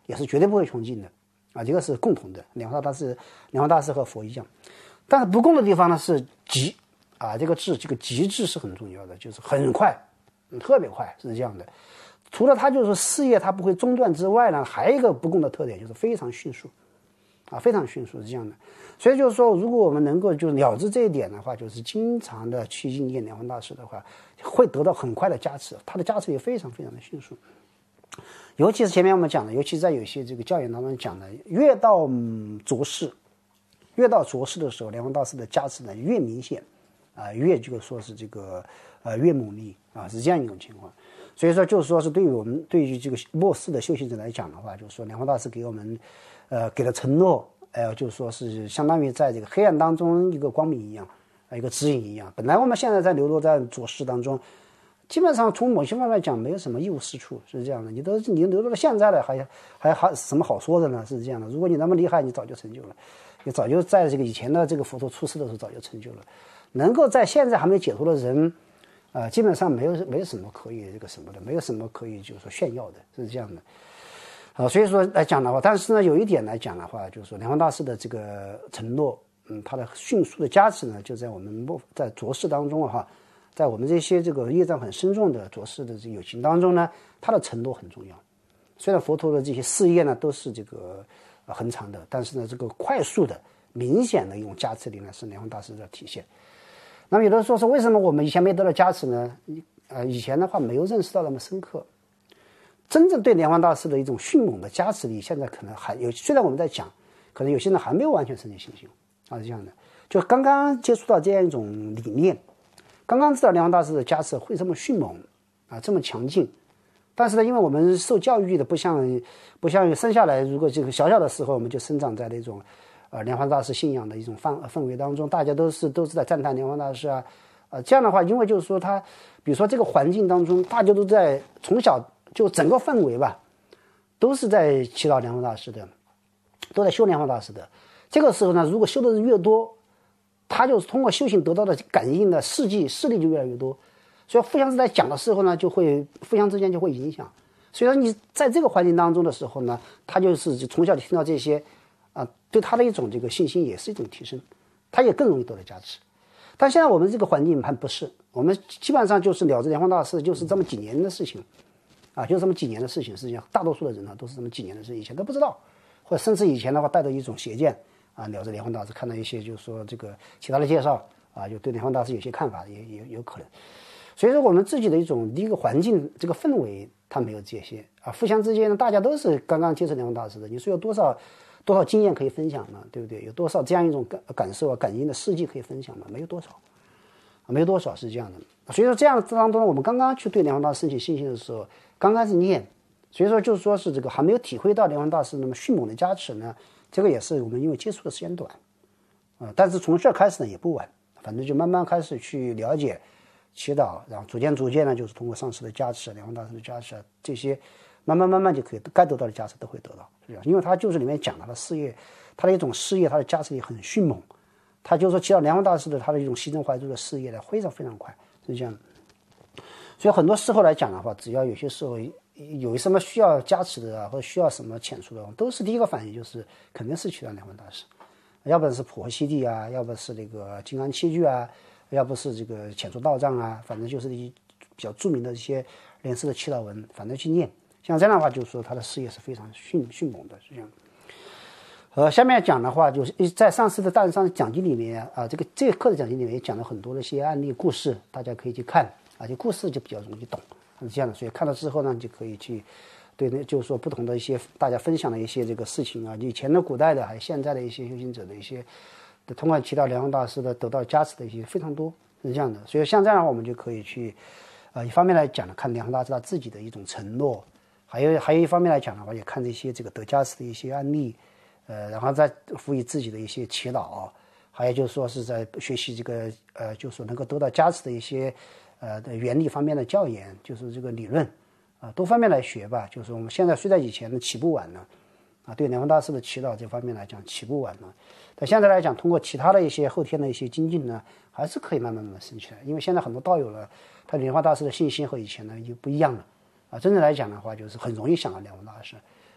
也是绝对不会穷尽的啊，这个是共同的。莲花大师和佛一样，但是不共的地方呢是极啊，这个极致是很重要的，就是很快，特别快，是这样的。除了他就是事业他不会中断之外呢，还有一个不共的特点就是非常迅速。啊，非常迅速是这样的，所以就是说，如果我们能够就了知这一点的话，就是经常的去应验莲花大师的话，会得到很快的加持，它的加持也非常非常的迅速。尤其是前面我们讲的，尤其在有些这个教研当中讲的，越到浊世的时候，莲花大师的加持呢越明显，啊，越这个说是这个越猛烈啊，是这样一种情况。所以说就是说是对于这个末世的修行者来讲的话，就是说莲花大师给我们。给了承诺，就是说是相当于在这个黑暗当中一个光明一样，一个指引一样。本来我们现在在流落在浊世当中，基本上从某些方面来讲，没有什么一无是处，是这样的。你流落到现在了，还什么好说的呢？是这样的。如果你那么厉害，你早就成就了，你早就在这个以前的这个佛陀出世的时候早就成就了。能够在现在还没解脱的人，基本上没有什么可以这个什么的，没有什么可以就是说炫耀的，是这样的。所以说来讲的话，但是呢，有一点来讲的话，就是说莲花大师的这个承诺，他的迅速的加持呢，就在我们在浊世当中哈，在我们这些这个业障很深重的浊世的这个有情当中呢，他的承诺很重要。虽然佛陀的这些事业呢都是这个恒常的，但是呢，这个快速的、明显的一种加持力呢，是莲花大师的体现。那么有的人说是为什么我们以前没得到加持呢？以前的话没有认识到那么深刻。真正对莲花大师的一种迅猛的加持力，现在可能还有。虽然我们在讲，可能有些人还没有完全升起信心啊，是这样的。就刚刚接触到这样一种理念，刚刚知道莲花大师的加持会这么迅猛啊，这么强劲。但是呢，因为我们受教育的不像生下来，如果这个小小的时候我们就生长在那种莲花大师信仰的一种氛围当中，大家都是在赞叹莲花大师啊，这样的话，因为就是说他，比如说这个环境当中，大家都在从小。就整个氛围吧，都是在祈祷莲花大师的，都在修莲花大师的。这个时候呢，如果修的人越多，他就是通过修行得到的感应的事力就越来越多。所以互相在讲的时候呢，互相之间就会影响。所以说你在这个环境当中的时候呢，他就是从小就听到这些对他的一种这个信心也是一种提升，他也更容易得到加持。但现在我们这个环境还不是，我们基本上就是了知莲花大师就是这么几年的事情。就这么几年的事情，实际上大多数的人呢都是这么几年的事情，以前都不知道，或者甚至以前的话带着一种邪见了知莲花大师，看到一些就是说这个其他的介绍就对莲花大师有些看法，也有可能。所以说我们自己的一个环境，这个氛围它没有这些互相之间呢，大家都是刚刚接触莲花大师的，你说有多少经验可以分享呢？对不对？有多少这样一种感受感应的事迹可以分享呢？没有多少是这样的。所以说这样当中，我们刚刚去对莲花大师升起信心的时候，刚开始念，所以说就是说是这个还没有体会到莲花大师那么迅猛的加持呢，这个也是我们因为接触的时间短但是从这开始呢也不晚，反正就慢慢开始去了解祈祷，然后逐渐呢就是通过上师的加持、莲花大师的加持这些慢慢就可以该得到的加持都会得到，是这样。因为他就是里面讲他的事业，他的一种事业，他的加持力很迅猛。他就是说祈祷莲花大师的他的一种西征怀珠的事业呢非常非常快，是这样的。所以很多时候来讲的话，只要有些时候有什么需要加持的或者需要什么遣除的，都是第一个反应就是肯定是祈祷莲花大师，要不是普和西地要不是那个金刚器具要不是这个遣除道藏反正就是一比较著名的一些莲师的祈祷文，反正去念。像这样的话，就是说他的事业是非常迅猛的，是这样。下面讲的话，就是在上师的大上讲经里面这个课的讲经里面也讲了很多的一些案例故事，大家可以去看这故事就比较容易懂，是这样的。所以看了之后呢，就可以去对就是说不同的一些大家分享的一些这个事情以前的古代的还有现在的一些修行者的一些通过祈祷莲花大师的得到加持的一些非常多，是这样的。所以像这样我们就可以去一方面来讲呢，看莲花大师他自己的一种承诺，还有一方面来讲的话，也看这些这个得加持的一些案例。然后再辅以自己的一些祈祷，还有就是说是在学习这个就是说能够得到加持的一些的原理方面的教研，就是这个理论多方面来学吧。就是我们现在虽然以前呢起步晚了对莲花大师的祈祷这方面来讲起步晚了，但现在来讲通过其他的一些后天的一些精进呢，还是可以慢慢升起来。因为现在很多道友了，他莲花大师的信心和以前呢就不一样了真正来讲的话，就是很容易想到莲花大师。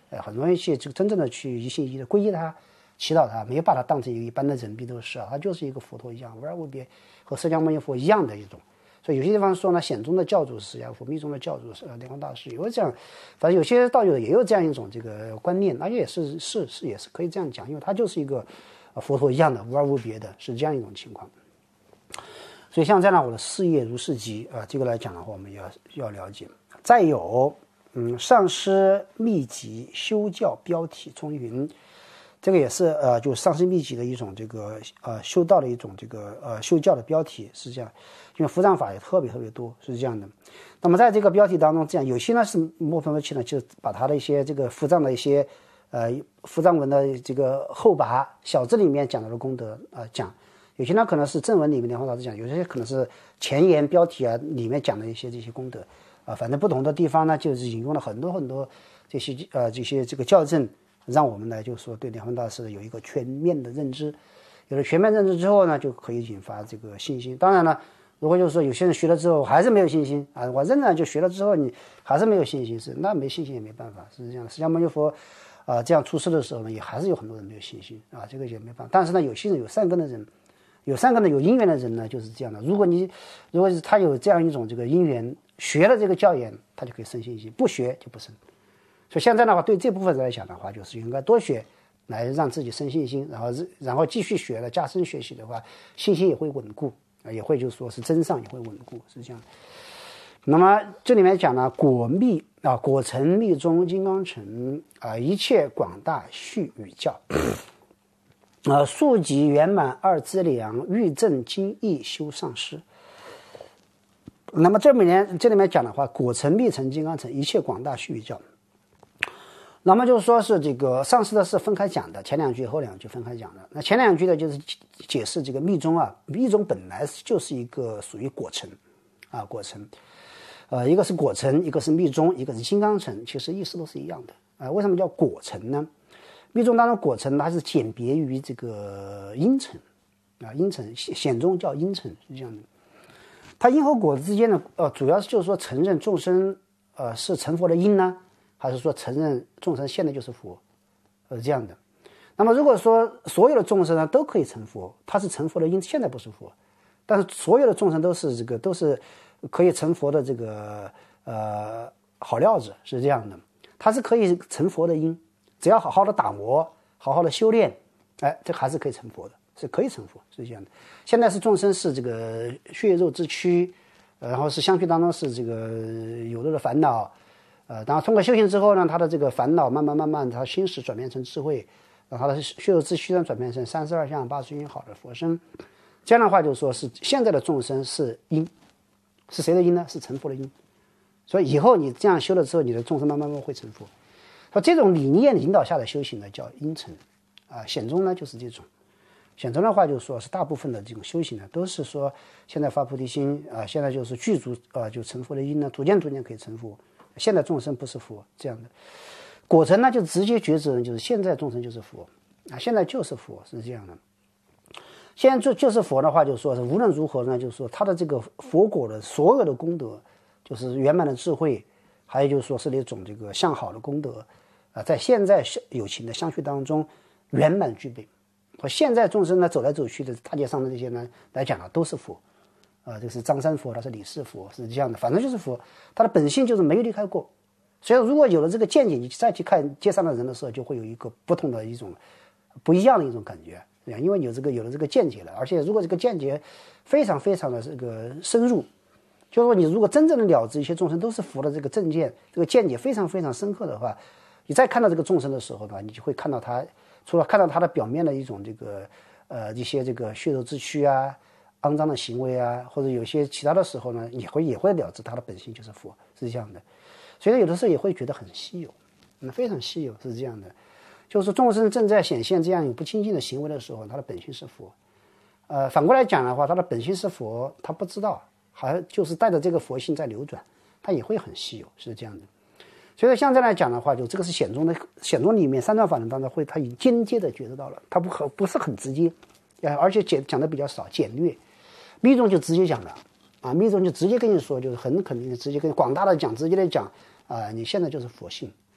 很容易去就真正的去一心一意的皈依他、祈祷他，没有把他当成一个一般的人比都是他就是一个佛陀一样，无二无别，和释迦牟尼佛一样的一种。所以有些地方说呢，显宗的教主是释迦佛，密宗的教主是莲花大师，有这样，反正有些道友也有这样一种这个观念，那也是可以这样讲，因为他就是一个佛陀一样的无二无别的，是这样一种情况。所以像这样我的事业如是集这个来讲的话，我们要了解。再有上师秘籍修教标题中云，这个也是就上师秘籍的一种这个修道的一种这个修教的标题是这样，因为伏藏法也特别多是这样的。那么在这个标题当中，这样有些呢是末分为期呢，就把它的一些这个伏藏的一些伏藏文的这个后跋小字里面讲到的功德讲，有些呢可能是正文里面莲花大师讲，有些可能是前言标题里面讲的一些这些功德反正不同的地方呢，就是引用了很多这些这个校正，让我们来就是说对莲花大师有一个全面的认知。有了全面认知之后呢，就可以引发这个信心。当然了，如果就是说有些人学了之后还是没有信心我仍然就学了之后你还是没有信心，那没信心也没办法，是这样的。释迦牟尼佛这样出世的时候呢，也还是有很多人没有信心这个也没办法。但是呢，有些人有善根的人，有因缘的人呢，就是这样的。如果是他有这样一种这个因缘，学了这个教言，他就可以生信心；不学就不生。所以现在的话，对这部分人来讲的话，就是应该多学，来让自己生信心，然后继续学了，加深学习的话，信心也会稳固也会就是说是真上也会稳固，是这样的。那么这里面讲呢，果成密宗金刚乘一切广大续语教速集圆满二资粮，欲证精义修上师。那么这里面讲的话，果成密乘金刚乘一切广大续语教，那么就是说是这个上师的是分开讲的，前两句后两句分开讲的。那前两句呢，就是解释这个密宗密宗本来就是一个属于果乘果乘一个是果乘，一个是密宗，一个是金刚乘，其实意思都是一样的为什么叫果乘呢？密宗当中果乘它是简别于这个因乘因乘显宗叫因乘是这样的。它因和果之间的主要就是说承认众生是成佛的因呢，还是说承认众生现在就是佛这样的。那么如果说所有的众生呢都可以成佛，他是成佛的因，现在不是佛，但是所有的众生都是可以成佛的这个好料子是这样的，他是可以成佛的因，只要好好的打磨，好好的修炼这还是可以成佛的，是可以成佛是这样的。现在是众生是这个血肉之躯然后是相续当中是这个有漏的烦恼然后通过修行之后呢，他的这个烦恼慢慢他心识转变成智慧，然后他的血肉之躯转变成32相80因好的佛身。这样的话就是说是现在的众生是因，是谁的因呢？是成佛的因。所以以后你这样修了之后，你的众生慢慢会成佛。说这种理念引导下的修行呢叫因乘显宗呢就是这种。显宗的话就是说是大部分的这种修行呢都是说现在发菩提心现在就是具足就成佛的因呢，逐渐可以成佛。现在众生不是佛这样的。果乘呢就直接觉知就是现在众生就是佛现在就是佛是这样的。现在就是佛的话，就是说是无论如何呢，就是说他的这个佛果的所有的功德，就是圆满的智慧，还有就是说是那种这个向好的功德在现在有情的相续当中圆满具备。和现在众生呢走来走去的大街上的这些呢来讲都是佛这是张三佛，他是李四佛是这样的，反正就是佛，他的本性就是没有离开过。所以如果有了这个见解，你再去看街上的人的时候，就会有一个不同的一种不一样的一种感觉因为有了这个见解了，而且如果这个见解非常的这个深入，就是说你如果真正的了知一些众生都是佛的这个正见，这个见解非常深刻的话，你再看到这个众生的时候呢，你就会看到他除了看到他的表面的一种这个一些这个血肉之躯肮脏的行为或者有些其他的时候呢，也会了知他的本性就是佛是这样的。所以有的时候也会觉得很稀有非常稀有是这样的。就是众生正在显现这样有不清净的行为的时候，他的本性是佛反过来讲的话，他的本性是佛，他不知道还就是带着这个佛性在流转，他也会很稀有是这样的。所以像这样来讲的话，就这个是显宗里面三藏法门当中他已经间接的觉知到了，他不是很直接而且讲的比较少简略。密宗就直接讲了密宗就直接跟你说，就是很肯定的直接跟广大的讲，直接的讲你现在就是佛性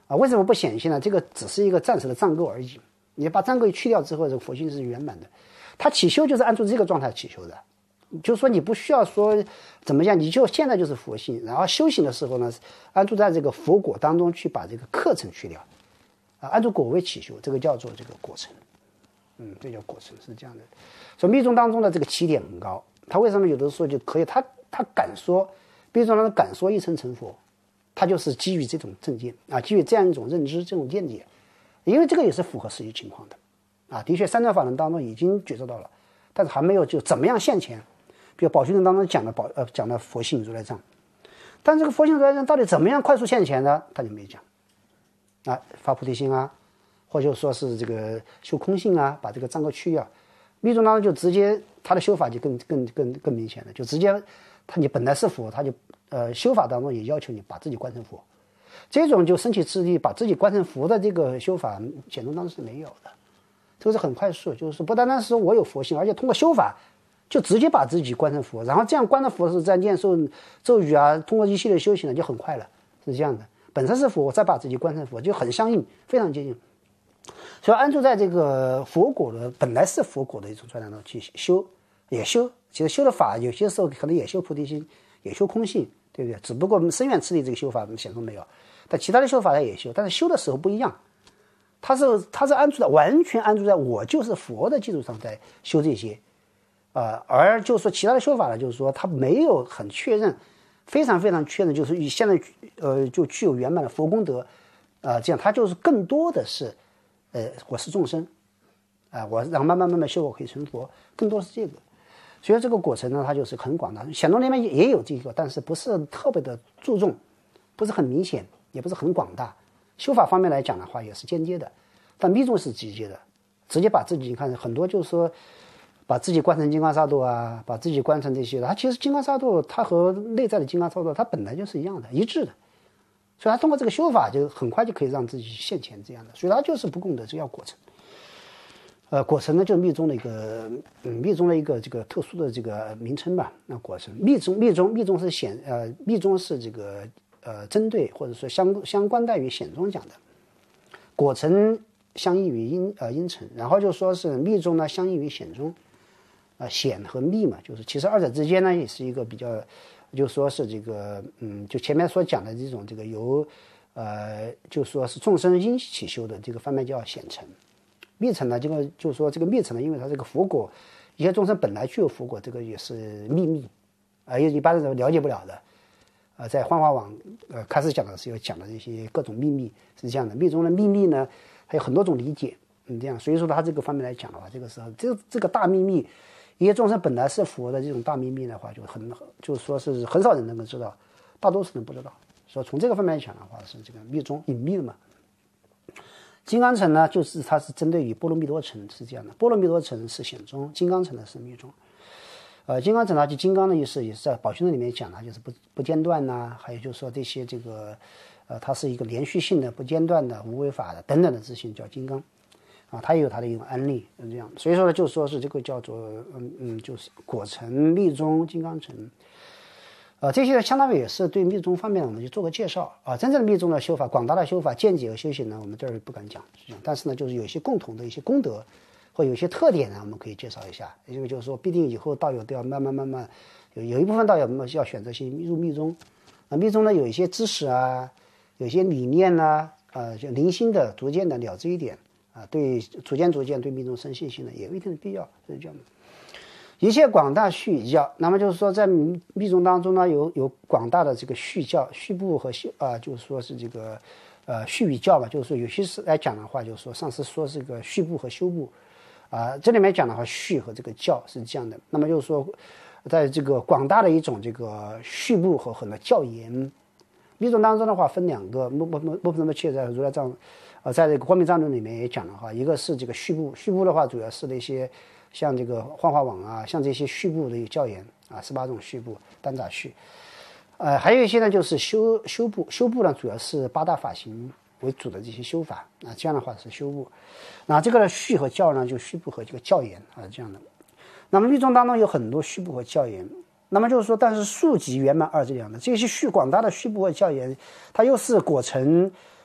为什么不显性呢？这个只是一个暂时的障垢而已。你把障垢去掉之后，这个佛性是圆满的。它起修就是按照这个状态起修的，就是说你不需要说怎么样，你就现在就是佛性，然后修行的时候呢，按住在这个佛果当中去把这个课程去掉，按照果位起修，这个叫做这个果成。这叫果成，是这样的。所以密宗当中的这个起点很高，他为什么有的时候就可以，他敢说，密宗当中敢说一生成佛，他就是基于这种正见基于这样一种认知、这种见解，因为这个也是符合实际情况的的确三转法轮当中已经觉受到了，但是还没有就怎么样现前。比如宝训论当中讲的佛性如来藏，但这个佛性如来藏到底怎么样快速现前呢？他就没讲发菩提心或者说是这个修空性把这个障垢去掉。密宗当中就直接他的修法就更明显了，就直接你本来是佛，他就修法当中也要求你把自己观成佛，这种就升起次第把自己观成佛的这个修法，显宗当中是没有的。这个是很快速，就是不单单是我有佛性，而且通过修法就直接把自己观成佛，然后这样观的佛是在念诵咒语通过一系列修行就很快了，是这样的。本身是佛，我再把自己观成佛，就很相应，非常接近。所以安住在这个佛果的本来是佛果的一种状态中去修，也修，其实修的法有些时候可能也修菩提心，也修空性，对不对？只不过深远次第这个修法显宗没有，但其他的修法他也修，但是修的时候不一样。他是安住在完全安住在我就是佛的基础上在修这些，而就是说其他的修法呢，就是说他没有很确认，非常非常确认，就是现在就具有圆满的佛功德，这样他就是更多的是我是众生，我然后慢慢修我可以成佛，更多是这个。所以这个过程呢，它就是很广大。显宗里面也有这个，但是不是特别的注重，不是很明显，也不是很广大。修法方面来讲的话，也是间接的，但密宗是直接的，直接把自己，你看很多就是说把自己观成金刚萨埵把自己观成这些的，它其实金刚萨埵它和内在的金刚萨埵它本来就是一样的，一致的。所以他通过这个修法就很快就可以让自己现前这样的，所以他就是不共得，这叫果成。果成呢就是密宗的一个密宗的一个这个特殊的这个名称吧。那果成密宗是密宗是这个针对或者说相关待于显宗讲的，果成相应于因成，然后就说是密宗呢相应于显宗，显和密嘛，就是其实二者之间呢也是一个比较。就说是这个就前面所讲的这种这个由就说是众生因起修的这个方面叫显成。密成呢，这个就是说这个密成呢，因为它这个佛果，一些众生本来具有佛果，这个也是秘密一般人了解不了的。在幻化网开始讲的时候讲的这些各种秘密是这样的。密宗的秘密呢还有很多种理解，这样，所以说它这个方面来讲的话，这个时候这个大秘密，一些众生本来是佛的这种大秘密的话，就是说是很少人能够知道，大多数人不知道。所以从这个方面来讲的话，是这个密宗隐秘的嘛。金刚乘呢，就是它是针对于波罗蜜多乘是这样的，波罗蜜多乘是显宗，金刚乘呢是密宗。金刚乘呢，就金刚的意思也是在宝训论里面讲的，就是不间断还有就是说这些这个它是一个连续性的、不间断的、无为法的等等的自性叫金刚。它也有它的一种案例，这样，所以说呢，就说是这个叫做就是果成、密宗、金刚乘，这些相当于也是对密宗方面我们就做个介绍真正的密宗的修法、广大的修法、见解和修行呢，我们这儿不敢讲，但是呢，就是有一些共同的一些功德或有一些特点呢，我们可以介绍一下。因为就是说，必定以后道友都要慢慢有一部分道友们要选择性入密宗，密宗呢有一些知识有一些理念就零星的、逐渐的了知一点。对逐渐对密宗生信心呢，也有一定的必要，是这样的。一切广大续以教，那么就是说，在密宗当中呢，有广大的这个续教、续部和就是说是这个续与教吧，就是说有些是来讲的话，就是说上次说这个续部和修部这里面讲的话，续和这个教是这样的。那么就是说，在这个广大的一种这个续部和很多教言，密宗当中的话分两个，目那么切在如来藏。在这个光明藏论里面也讲的话，一个是这个续部的话，主要是那些像这个幻化网像这些续部的教言18种续部、单杂续，还有一些呢就是修部呢，主要是8大法行为主的这些修法这样的话是修部。那这个续和教呢，就续部和这个教言这样的。那么密宗当中有很多续部和教言，那么就是说，但是数级圆满二这样的这些广大的续部和教言，它又是果成。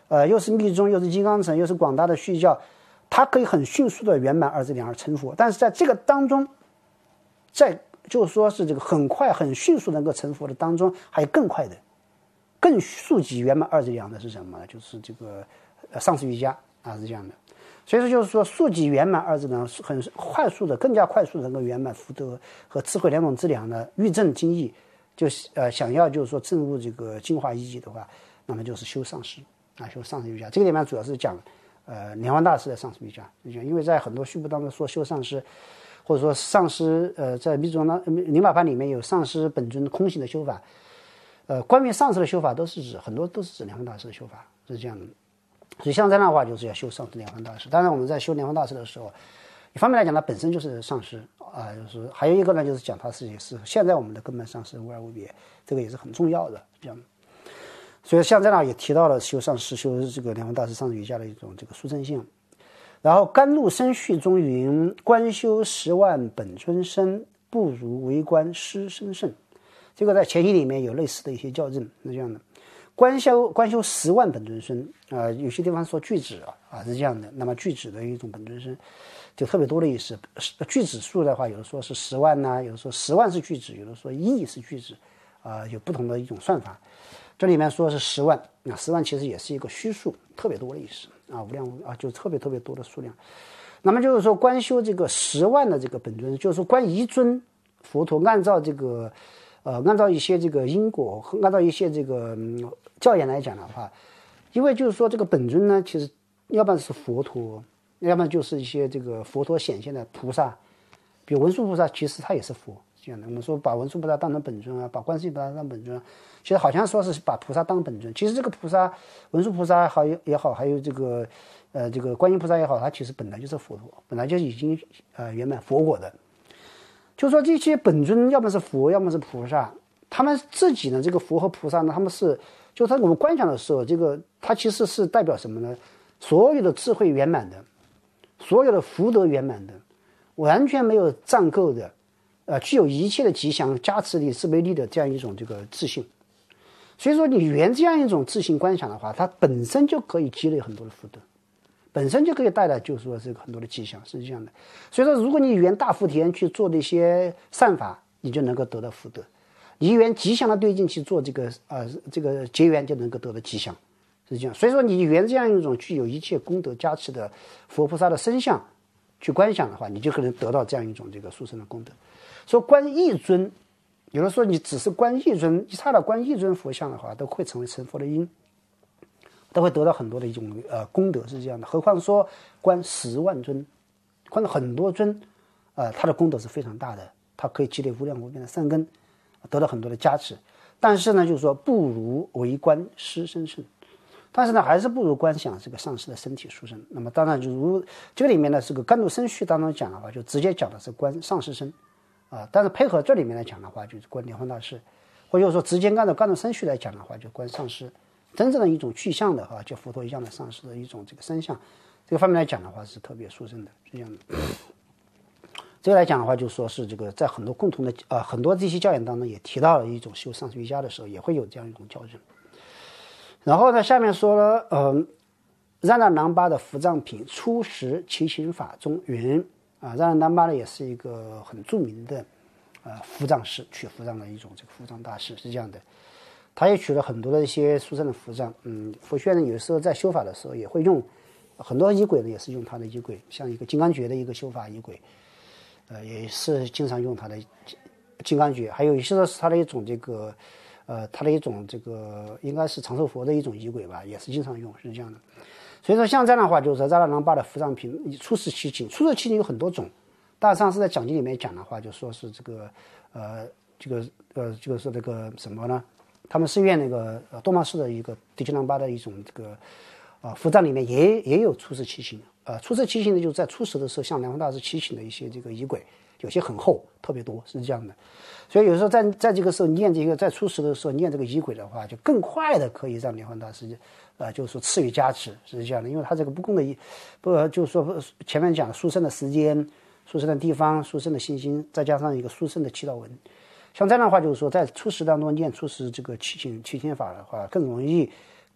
又是密宗，又是金刚乘，又是广大的续教，它可以很迅速的圆满二字两而成佛。但是在这个当中，在就是说是这个很快很迅速能够成佛的当中，还有更快的、更速级圆满二字两的是什么呢？就是这个上师瑜伽啊，是这样的。所以说就是说速级圆满二字呢，是很快速的、更加快速的能够圆满福德和智慧两种资粮呢，欲证精义，就是想要就是说证悟这个精华意义的话，那么就是修上师啊，修上师瑜伽。这个里面主要是讲莲花大师的上师瑜伽，因为在很多序部当中说修上师，或者说上师在密宗灵宝盘里面有上师本尊空行的修法，关于上师的修法都是指很多都是指莲花大师的修法，是这样的。所以像这样的话，就是要修上师莲花大师。当然我们在修莲花大师的时候，一方面来讲，他本身就是上师啊，就是还有一个呢，就是讲他是也是现在我们的根本上师无二无别，这个也是很重要的这样。所以像这样也提到了修上师、修这个莲花大师上师瑜伽的一种这个殊胜性。然后甘露生序中云：观修10万本尊身，不如为观师身胜。这个在前期里面有类似的一些校正，是这样的。观修10万本尊身有些地方说具指是这样的。那么具指的一种本尊身就特别多的意思。具指数的话，有的说是10万呐，有的说10万是具指，有的说亿是具指有不同的一种算法。这里面说是10万，那10万其实也是一个虚数，特别多的意思无量就特别多的数量。那么就是说观修这个10万的这个本尊，就是说观一尊佛陀按照这个按照一些这个因果，按照一些这个教言来讲的话，因为就是说这个本尊呢，其实要不然是佛陀，要不然就是一些这个佛陀显现的菩萨，比如文殊菩萨，其实他也是佛这样的。我们说把文殊菩萨当成本尊把观世音菩萨当本尊，其实好像说是把菩萨当本尊，其实这个菩萨，文殊菩萨也好，还有这个观音菩萨也好，他其实本来就是佛陀，本来就已经圆满佛果的。就说这些本尊要么是佛，要么是菩萨，他们自己呢，这个佛和菩萨呢，他们是就是我们观想的时候，这个它其实是代表什么呢？所有的智慧圆满的，所有的福德圆满的，完全没有障垢的，具有一切的吉祥加持力、慈悲力的这样一种这个自信。所以说你圆这样一种自信观想的话，它本身就可以积累很多的福德，本身就可以带来就是说这个很多的吉祥，是这样的。所以说如果你圆大福田去做这些善法，你就能够得到福德；你圆吉祥的对境去做这个结缘，就能够得到吉祥，是这样。所以说你圆这样一种具有一切功德加持的佛菩萨的身相去观想的话，你就可能得到这样一种这个殊胜的功德。说观一尊，有的说你只是观一尊，一刹那观一尊佛像的话，都会成为成佛的因，都会得到很多的一种功德，是这样的。何况说观10万尊，观了很多尊，它的功德是非常大的，它可以积累无量无边的善根，得到很多的加持。但是呢，就是说不如为观师身胜，但是呢，还是不如观想这个上师的身体殊胜。那么当然就如这个里面呢，这个甘露生序当中讲的话，就直接讲的是观上师身但是配合这里面来讲的话，就是观莲花大师，或者说直接按照甘露生序来讲的话，就观上师真正的一种具象的就佛陀一样的上师的一种这个身相，这个方面来讲的话是特别殊胜的，是这样的。这个来讲的话，就说是这个在很多共同的很多这些教言当中也提到了一种修上师瑜伽的时候，也会有这样一种校正。然后呢，下面说了让那囊巴的伏藏品初识其行法中云让那囊巴呢也是一个很著名的伏藏师，取伏藏的一种这个伏藏大师，是这样的。他也取了很多的一些殊胜的伏藏。佛学呢有时候在修法的时候也会用很多仪轨呢，也是用他的仪轨，像一个金刚诀的一个修法仪轨，也是经常用他的金刚诀，还有一些是他的一种这个他的一种这个应该是长寿佛的一种仪轨吧，也是经常用，是这样的。所以说像这样的话，就是说扎拉囊巴的伏藏品初识其境，初识其境有很多种。大上师在讲经里面讲的话，就说是这个是这个什么呢？他们寺院那个多玛寺的一个迪吉囊巴的一种这个伏藏里面也有初识其境。初识其境呢，就是在初识的时候，像莲花大师祈请的一些这个仪轨，有些很厚，特别多，是这样的。所以有时候在这个时候念这个，在初识的时候念这个仪轨的话，就更快的可以让莲花大师就是说赐予加持，是这样的。因为他这个不共的就是说前面讲殊胜的时间、殊胜的地方、殊胜的信心，再加上一个殊胜的祈祷文。像这样的话，就是说在初识当中念初识这个祈请法的话，更容易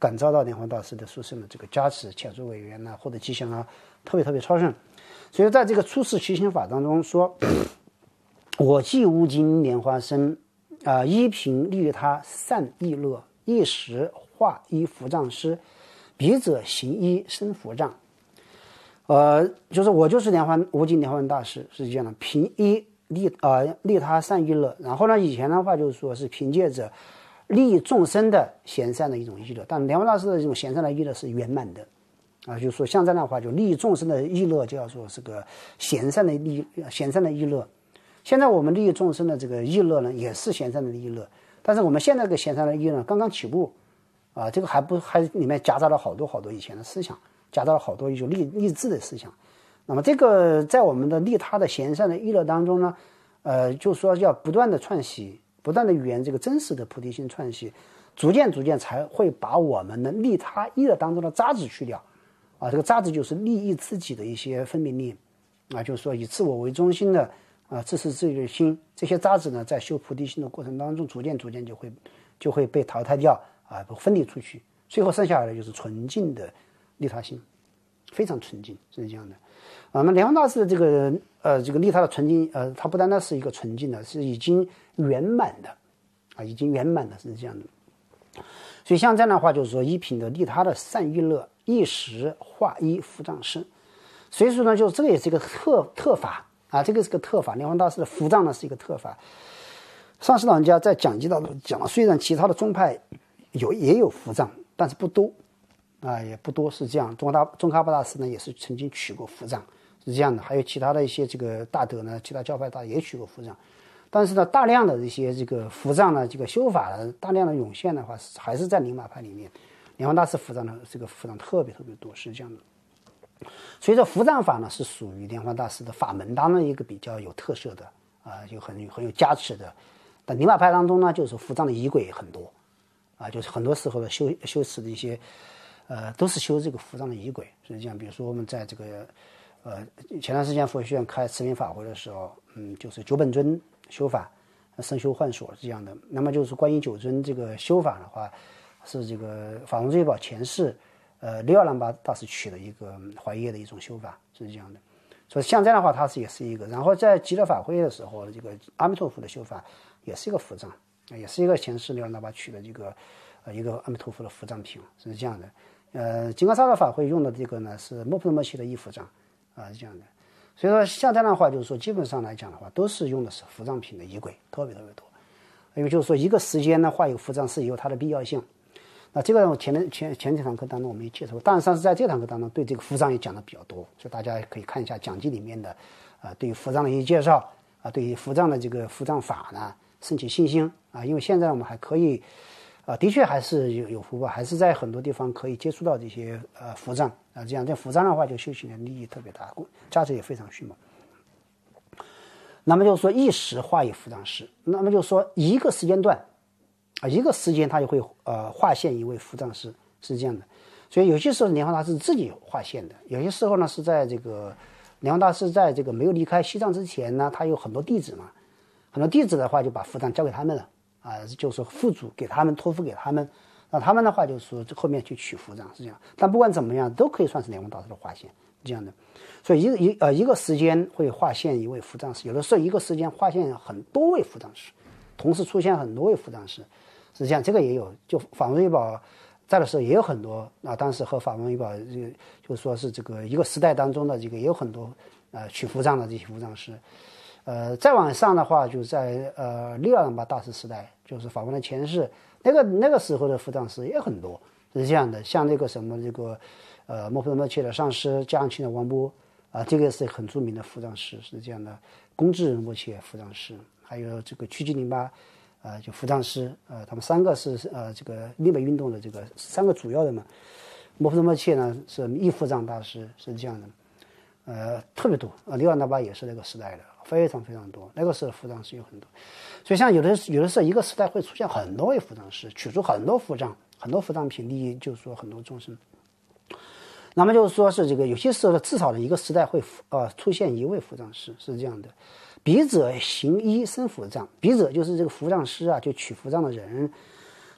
感召到莲花大师的殊胜的这个加持，遣除违缘或者吉祥特别超胜。所以在这个出世七心法当中说，我既无尽莲花生，依凭利他善意乐，一时化一伏藏师，彼者行一生伏藏。就是我就是无尽莲花大师，是这样的，凭一利他善意乐。然后呢，以前的话就是说是凭借着利众生的贤善的一种意乐，但莲花大师的这种贤善的意乐是圆满的就是说像这样的话，就利众生的意乐就要说是个贤善的意乐。现在我们利益众生的这个意乐呢，也是贤善的意乐，但是我们现在这个贤善的意乐刚刚起步这个还里面夹杂了好多以前的思想，夹杂了好多一种励志的思想。那么这个在我们的利他的贤善的意乐当中呢，就是说要不断的串习，不断的圆这个真实的菩提心串习，逐渐才会把我们的利他意乐当中的渣子去掉这个渣子就是利益自己的一些分别念就是说以自我为中心的自私自利的心，这些渣子呢，在修菩提心的过程当中，逐渐就会被淘汰掉分离出去，最后剩下来的就是纯净的利他心，非常纯净，是这样的。那莲花大师的这个利他的纯净，它不单单是一个纯净的，是已经圆满的已经圆满的，是这样的。所以像这样的话，就是说依凭的利他的善意乐，一时化一伏藏师。所以说呢，就是这个也是一个特法这个是个特法。莲花大师的伏藏呢是一个特法。上师老人家在讲记当中讲了，虽然其他的宗派也有伏藏，但是不多也不多，是这样。宗喀巴大师呢也是曾经取过伏藏，是这样的。还有其他的一些这个大德呢，其他教派大也取过伏藏，但是呢，大量的一些这个伏藏呢，这个修法的大量的涌现的话，还是在宁玛派里面。莲花大师伏藏的这个伏藏特别多，是这样的。所以说伏藏法呢是属于莲花大师的法门当中一个比较有特色的就很有加持的。但宁玛派当中呢，就是伏藏的仪轨很多就是很多时候的修持的一些都是修这个伏藏的仪轨，是这样。比如说我们在这个前段时间佛学院开慈名法会的时候，就是九本尊修法生修幻所这样的。那么就是关于九尊这个修法的话，是这个法王最宝前世六二郎巴大师取的一个怀业的一种修法，是这样的。所以像这样的话，它也是一个。然后在极乐法会的时候，这个阿弥陀佛的修法也是一个伏藏，也是一个前世六二郎巴取的这个一个阿弥陀佛的伏藏品，是这样的。金刚萨埵法会用的这个呢是摩诃摩契的一伏藏是这样的。所以说像这样的话，就是说基本上来讲的话，都是用的是伏藏品的仪轨，特别多。因为就是说一个时间呢画一个伏藏是有它的必要性。那这个前几堂课当中我们也介绍过，当然上次在这堂课当中对这个伏藏也讲的比较多，所以大家可以看一下讲记里面的对于伏藏的一些介绍对于伏藏的这个伏藏法呢升起信心因为现在我们还可以的确还是有福报，还是在很多地方可以接触到这些伏藏这样伏藏的话就修行的利益特别大，价值也非常迅猛。那么就是说一时化一伏藏师，那么就是说一个时间段一个时间他就会划线一位伏藏师，是这样的。所以有些时候莲花大师自己划线的，有些时候呢是在这个莲花大师在这个没有离开西藏之前呢，他有很多弟子嘛，很多弟子的话就把伏藏交给他们了就是副主给他们，托付给他们，那他们的话就是说后面去取伏藏，是这样。但不管怎么样，都可以算是莲花大师的划线，这样的。所以一个时间会划线一位伏藏师，有的时候一个时间划线很多位伏藏师，同时出现很多位伏藏师。实际上这个也有，就法王微宝在的时候也有很多当时和法王微宝就说是这个一个时代当中的这个也有很多取伏藏的这些伏藏师。再往上的话，就在六二郎巴大师时代，就是法王的前世，那个时候的伏藏师也很多，是这样的。像那个什么这个摩诃摩切的上师嘉阳钦的王波这个是很著名的伏藏师，是这样的。公智仁波切伏藏师，还有这个曲吉林巴就伏藏师他们三个是这个立北运动的这个三个主要的嘛。摩诃摩切呢是一伏藏大师，是这样的。特别多六二郎巴也是那个时代的，非常多。那个时候伏藏师有很多，所以像有的时候一个时代会出现很多位伏藏师，取出很多伏藏品，利益就是说很多众生。那么就是说是这个有些时候至少的一个时代会出现一位伏藏师，是这样的。笔者行一生伏藏，笔者就是这个伏藏师就取伏藏的人，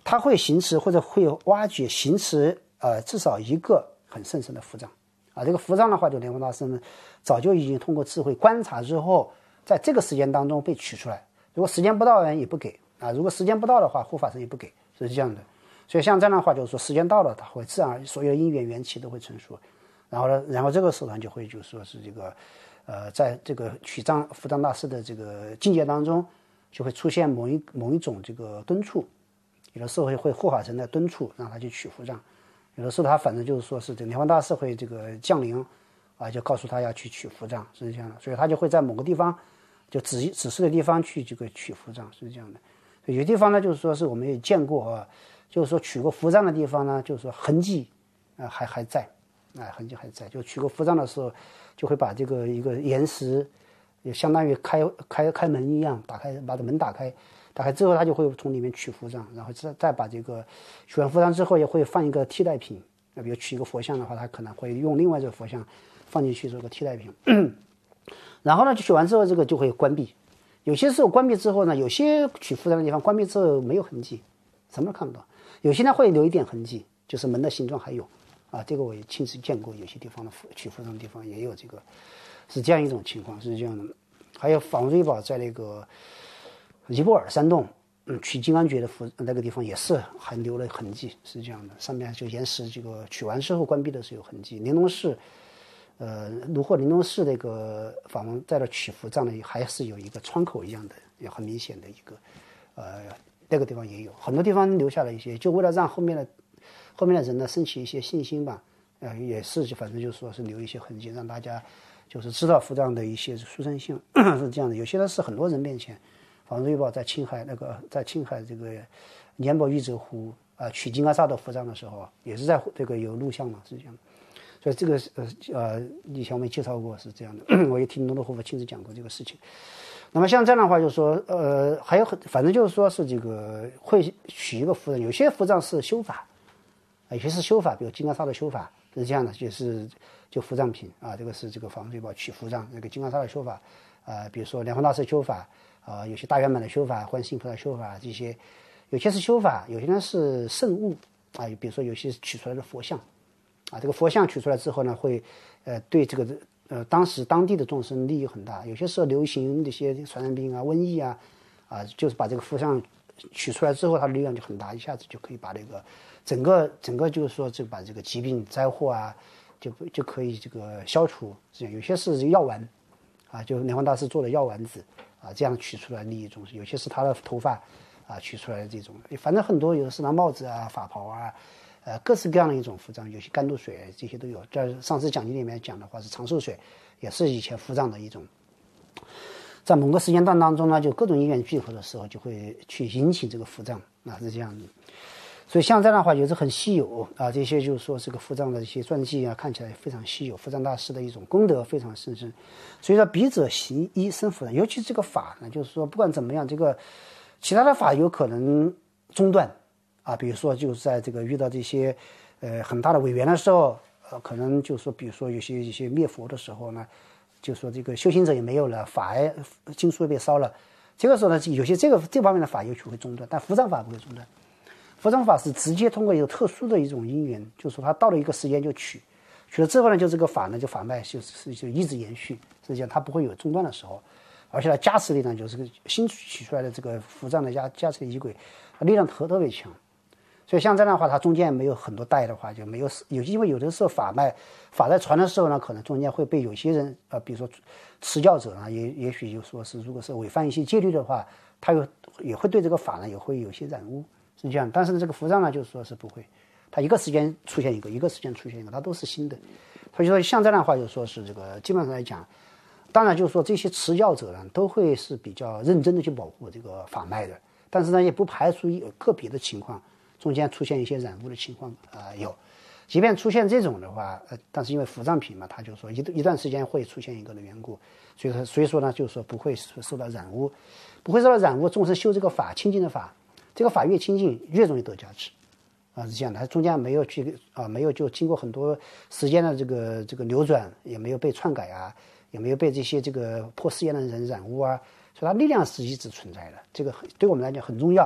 它会形成或者会挖掘形成至少一个很神圣的符章啊。这个符章的话，就莲花大师们早就已经通过智慧观察之后，在这个时间当中被取出来。如果时间不到人也不给啊，如果时间不到的话，护法神也不给，是这样的。所以像这样的话，就是说时间到了，它会自然所有的因缘缘起都会成熟。然后呢，然后这个时候呢，就会就是说是这个在这个取章符章大师的这个境界当中，就会出现某一种这个敦促。有的时候会护法神的敦促，让他去取符章；有的时候他反正就是说是这个莲花大师会这个降临啊，就告诉他要去取符章，是这样的。所以他就会在某个地方就指示的地方去这个取符章，是这样的。有些地方呢，就是说是我们也见过啊，就是说取过符章的地方呢，就是说痕迹还在。痕迹还在，就取过符章的时候，就会把这个一个岩石，也相当于开门一样，把门打开之后，他就会从里面取符章，然后再把这个取完符章之后，也会放一个替代品。比如取一个佛像的话，他可能会用另外这个佛像放进去做个替代品。然后呢，取完之后，这个就会关闭。有些时候关闭之后呢，有些取符章的地方关闭之后没有痕迹，什么都看不到；有些呢会留一点痕迹，就是门的形状还有。这个我也亲自见过，有些地方的取符章的地方也有这个，是这样一种情况，是这样的。还有法王瑞宝在那个尼泊尔山洞，取金刚诀的那个地方也是还留了痕迹，是这样的。上面就岩石这个取完之后关闭的是有痕迹。玲珑寺，如获玲珑寺那个法王在这取符章呢，还是有一个窗口一样的，也很明显的一个，那个地方也有很多地方留下了一些，就为了让后面的人呢升起一些信心吧，也是反正就是说是留一些痕迹，让大家就是知道符章的一些殊胜性是这样的。有些呢是很多人面前，法王瑞宝在青海这个年博玉泽湖取金刚萨埵符章的时候，也是在这个有录像嘛，是这样的。所以这个以前我们也介绍过是这样的，我也听龙德护法亲自讲过这个事情。那么像这样的话，就是说还有反正就是说是这个会取一个符章，有些符章是修法。有些是修法，比如金刚萨的修法是这样的，就符章品啊，这个是这个法王瑞宝取符章，那个金刚萨的修法比如说莲花大师修法有些大圆满的修法，观世音菩萨修法，这些有些是修法，有些呢是圣物比如说有些取出来的佛像这个佛像取出来之后呢，会对这个当地的众生利益很大。有些时候流行这些传染病瘟疫就是把这个佛像取出来之后，它的力量就很大，一下子就可以把这个整个就是说就把这个疾病灾祸就可以这个消除。这样有些是药丸就莲花大师做的药丸子这样取出来利益众生。有些是他的头发取出来的这种，反正很多，有的是拿帽子法袍各式各样的一种符章，有些甘露水这些都有。在上次讲经里面讲的话是长寿水，也是以前符章的一种。在某个时间段当中呢，就各种因缘聚合的时候，就会去引起这个符章是这样的。所以像这样的话也是很稀有这些就是说这个符章的一些传记看起来非常稀有，符章大师的一种功德非常甚深。所以说笔者行一生符章，尤其这个法呢，就是说不管怎么样，这个其他的法有可能中断比如说就是在这个遇到这些很大的违缘的时候可能就是说比如说有些灭佛的时候呢，就说这个修行者也没有了，经书被烧了，这个时候呢，有些这方面的法也许会中断，但符章法不会中断。符章法是直接通过一个特殊的一种因缘，就是说它到了一个时间就取了之后呢，就这个法呢，就法脉就一直延续，实际上它不会有中断的时候，而且它加持力量就是个新取出来的这个符章的加持的仪轨，力量特别强。所以像这样的话，它中间没有很多代的话，就没有因为有的时候法在传的时候呢，可能中间会被有些人比如说持教者也许就说是如果是违反一些戒律的话，他也会对这个法呢也会有些染污，是这样。但是这个符章呢，就是说是不会，它一个时间出现一个，一个时间出现一个，它都是新的。所以说像这样的话，就说是这个基本上来讲，当然就是说这些持教者呢都会是比较认真的去保护这个法脉的，但是呢也不排除有个别的情况中间出现一些染污的情况有，即便出现这种的话但是因为符章品嘛，它就说一段时间会出现一个的缘故，所以说呢就是说不会受到染污，众生修这个法清净的法，这个法越清净越容易得加持是这样的。它中间没有就经过很多时间的这个流转，也没有被篡改也没有被这些这个破誓言的人染污所以它力量是一直存在的，这个对我们来讲很重要。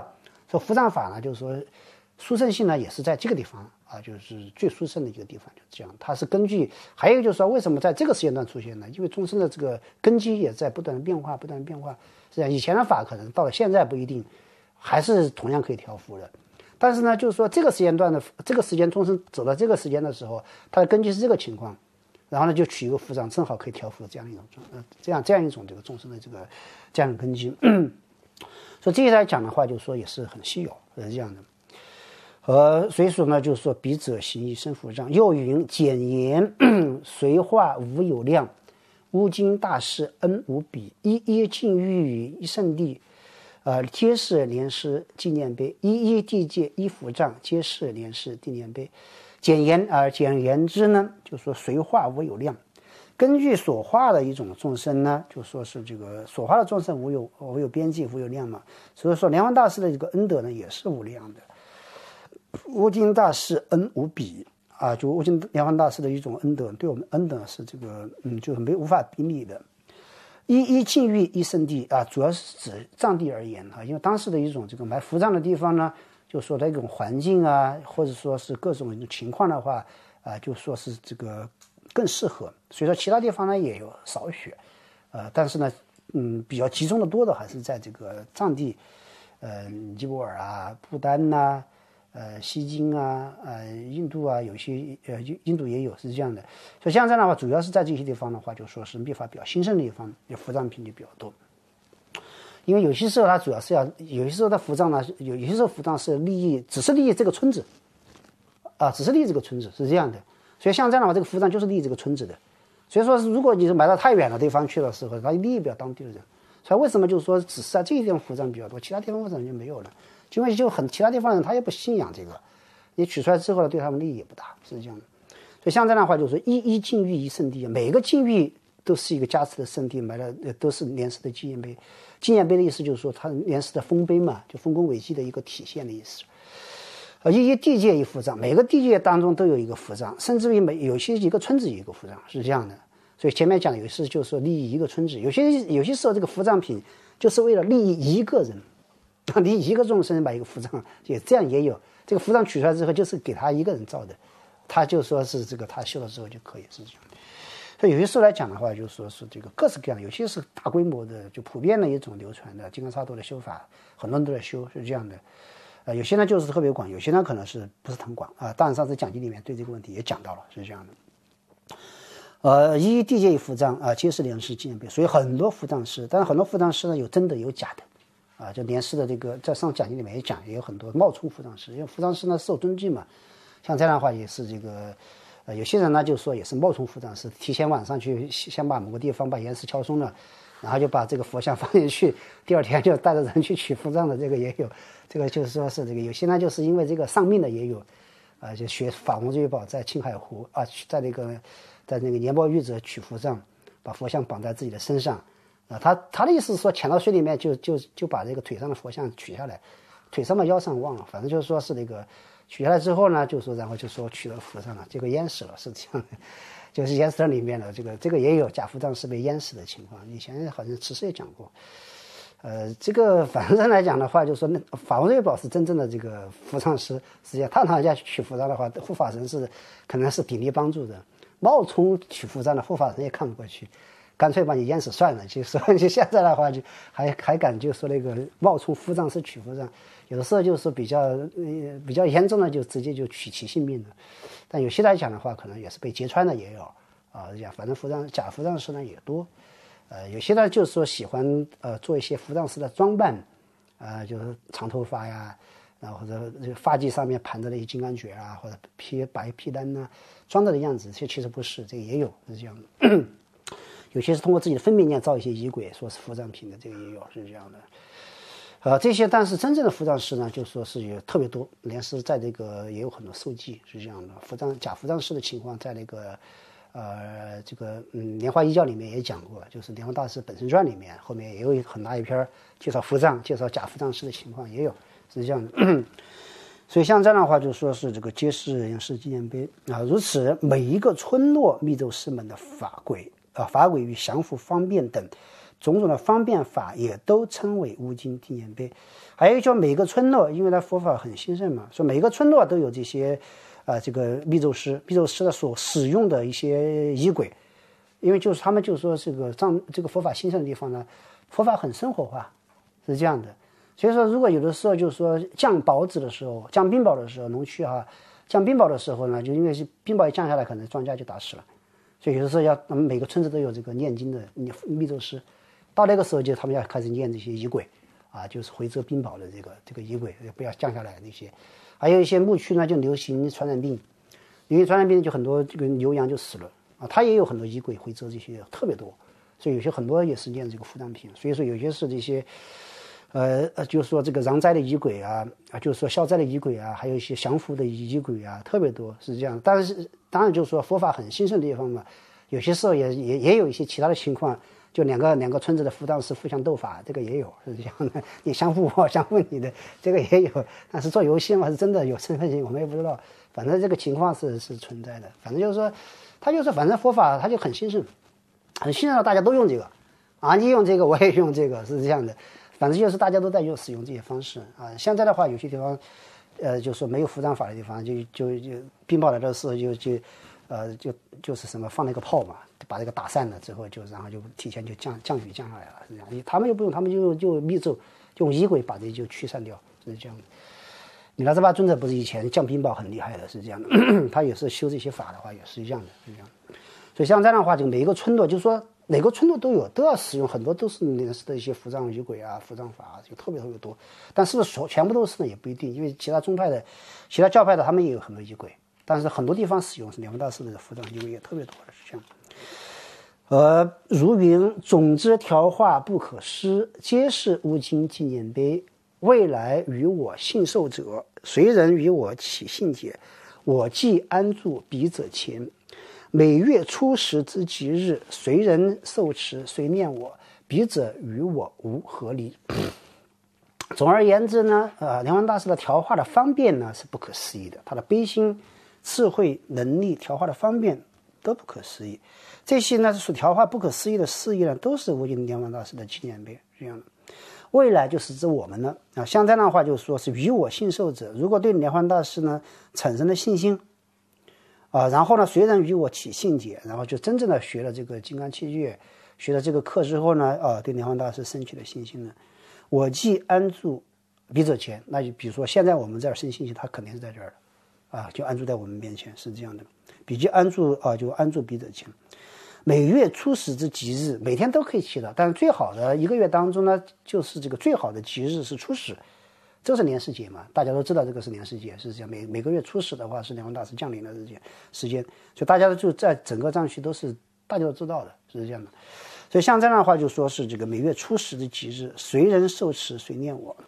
所以扶藏法呢，就是说殊胜性呢也是在这个地方啊，就是最殊胜的一个地方，就这样。它是根据，还有就是说为什么在这个时间段出现呢？因为众生的这个根基也在不断的变化，不断的变化。实际上以前的法可能到了现在不一定，还是同样可以调伏的。但是呢，就是说这个时间段的这个时间众生走到这个时间的时候，它的根基是这个情况。然后呢，就取一个扶藏，正好可以调伏这样一种这样一种这个众生的这样的根基。所以这些来讲的话，就是说也是很稀有，是这样的。所以说呢，就是说笔者行义生扶藏，又云简言随化无有量，乌金大士恩无比，一一尽欲于一圣地，皆是莲师纪念碑，一一地界一扶藏，皆是莲师纪念碑。简言之呢，就说随化无有量，根据所化的一种众生呢，就说是这个所化的众生无有边际，无有量嘛。所以说莲花大师的这个恩德呢，也是无量的。乌金大师恩无比啊，就乌金莲花大师的一种恩德，对我们恩德是这个就是无法比拟的。一禁欲一圣地啊，主要是指藏地而言啊，因为当时的一种这个埋伏藏的地方呢，就说的一种环境啊，或者说是各种情况的话就说是这个更适合。所以说其他地方呢也有少许，但是呢，比较集中的多的还是在这个藏地，尼泊尔啊、不丹呐、西京啊、印度啊，有些印度也有是这样的。所以像这样的话，主要是在这些地方的话，就说是密法比较兴盛的地方，有伏藏品就比较多。因为有些时候它主要是有些时候它伏藏呢，有些时候伏藏是只是利益这个村子，只是利益这个村子是这样的。所以像这样的话，这个伏藏就是利益这个村子的。所以说，如果你是埋到太远的地方去的时候，它利益不了当地的人。所以为什么就是说只是在这些地方伏藏比较多，其他地方为什么就没有了？因为其他地方人他也不信仰这个，你取出来之后呢，对他们利益也不大，是这样的。所以像这样的话，就是说一禁欲一圣地，每个禁欲都是一个加持的圣地，埋了都是莲师的纪念碑。纪念碑的意思就是说，它莲师的丰碑嘛，就丰功伟绩的一个体现的意思。一地界一伏藏，每个地界当中都有一个伏藏，甚至于有些一个村子有一个伏藏，是这样的。所以前面讲有些就是说利益一个村子，有些时候这个伏藏品就是为了利益一个人，利益一个众生把一个伏藏，这样也有。这个伏藏取出来之后，就是给他一个人造的，他就说是这个他修了之后就可以，是这样。所以有些时候来讲的话，就说是这个各式各样，有些是大规模的，就普遍的一种流传的金刚萨埵的修法，很多人都在修，是这样的。有些呢就是特别广，有些呢可能是不是很广啊。当然上次讲经里面对这个问题也讲到了，是这样的。一地界一伏藏皆是莲师纪念碑，所以很多伏藏师，但是很多伏藏师呢有真的有假的就莲师的这个在上讲经里面也讲，也有很多冒充伏藏师，因为伏藏师呢受尊敬嘛，像这样的话也是这个。有些人呢就说也是冒充伏藏师，提前晚上去先把某个地方把岩石敲松了，然后就把这个佛像放进去，第二天就带着人去取伏藏的，这个也有。这个就是说是这个有些呢就是因为这个丧命的也有，就学法王瑞宝在青海湖在那个年波玉者取伏藏，把佛像绑在自己的身上他的意思是说潜到水里面就把这个腿上的佛像取下来，腿上的腰上忘了，反正就是说是那个取下来之后呢，就说然后就说取了伏藏了，这个淹死了，是这样的，就是淹死在里面了。这个也有假伏藏是被淹死的情况，以前好像慈氏也讲过。这个反正来讲的话，就是说法王瑞宝是真正的这个伏藏师，实际上他拿下取伏藏的话，护法神是可能是鼎力帮助的，冒充取伏藏的护法神也看不过去，干脆把你淹死算了。就说就现在的话，就还敢就说那个冒充伏藏是取伏藏，有的时候就是比较严重的就直接就取其性命了。但有些来讲的话，可能也是被揭穿的也有反正假伏藏师呢也多。有些呢就是说喜欢做一些伏藏师的装扮，就是长头发呀，然后或者发髻上面盘着的一些金刚卷或者白披单装着的样子，这其实不是，这个也有是这样的。有些是通过自己的分别念造一些仪轨，说是伏藏品的，这个也有是这样的。这些但是真正的伏藏师呢，就说是有特别多，莲师在这个也有很多受记是这样的。假伏藏师的情况在那个莲花一教里面也讲过，就是莲花大师本身传里面后面也有很大一篇介绍伏藏，介绍假伏藏师的情况也有是这样的。所以像这样的话，就说是这个皆是莲师纪念碑如此每一个村落密咒师门的法轨与降伏方便等种种的方便法也都称为乌金纪念碑。还有就每个村落，因为它佛法很兴盛嘛，说每个村落都有这些这个密咒师的所使用的一些仪轨，因为就是他们就说这个佛法兴盛的地方呢，佛法很生活化，是这样的。所以说如果有的时候就是说降雹子的时候，降冰雹的时候，农区降冰雹的时候呢，就因为是冰雹一降下来，可能庄稼就打死了，所以有的时候每个村子都有这个念经的密咒师，到那个时候就他们要开始念这些仪轨就是回遮冰雹的这个仪轨，不要降下来那些。还有一些牧区呢就流行传染病，因为传染病就很多这个牛羊就死了它也有很多仪轨回遮这些特别多，所以有些很多也是念这个伏藏品，所以说有些是这些就是说这个攘灾的仪轨就是说消灾的仪轨还有一些降伏的仪轨特别多，是这样。但是当然就是说佛法很兴盛的地方嘛，有些时候也有一些其他的情况，就两个村子的伏藏师互相斗法，这个也有，是这样的。你相互我相互你的，这个也有。但是做游戏嘛，是真的有身份性，我们也不知道。反正这个情况是存在的。反正就是说，他就是反正佛法他就很兴盛，很兴盛，大家都用这个你用这个我也用这个，是这样的。反正就是大家都在使用这些方式现在的话，有些地方就是说没有伏藏法的地方，就冰雹来的时候就是什么放了一个炮嘛，把这个打散了之后然后就提前就降雨降下来了，是这样。他们就不用，他们就密咒，就用仪轨把这就驱散掉，是这样的。米拉兹巴尊者不是以前降冰雹很厉害的，是这样的，他也是修这些法的话也是一样的，是这样的。所以像这样的话，就每一个村落，就是说每个村落都要使用，很多都是莲师的一些伏藏仪轨伏藏法就特别多。但是不是全部都是呢也不一定，因为其他其他教派的他们也有很多仪轨，但是很多地方使用是莲花大师的伏藏仪轨也特别多的，是这样。如云总之调化不可失，皆是乌金纪念碑。未来与我信受者，谁人与我起信解？我既安住彼者前。每月初十之吉日，谁人受持，谁念我，彼者与我无合离。总而言之呢，莲花大师的调化的方便呢是不可思议的，他的悲心、智慧、能力、调化的方便都不可思议。这些呢是调化不可思议的事业呢，都是无尽莲花大师的纪念碑，这样的。未来就是指我们呢像这样的话就是说是与我信受者，如果对莲花大师呢产生了信心然后呢随人与我起信解，然后就真正的学了这个金刚器具，学了这个课之后呢对莲花大师升起了信心呢，我既安住彼者前，那就比如说现在我们这儿生信心，他肯定是在这儿的就安住在我们面前，是这样的。比起安住就安住彼者前。每月初十之吉日，每天都可以祈祷，但是最好的一个月当中呢，就是这个最好的吉日是初十，这是莲师节嘛，大家都知道这个是莲师节，是这样。每个月初十的话是莲花大师降临的时间，所以大家就在整个藏区都是大家都知道的，是这样的。所以像这样的话，就说是这个每月初十的吉日，谁人受持，谁念我。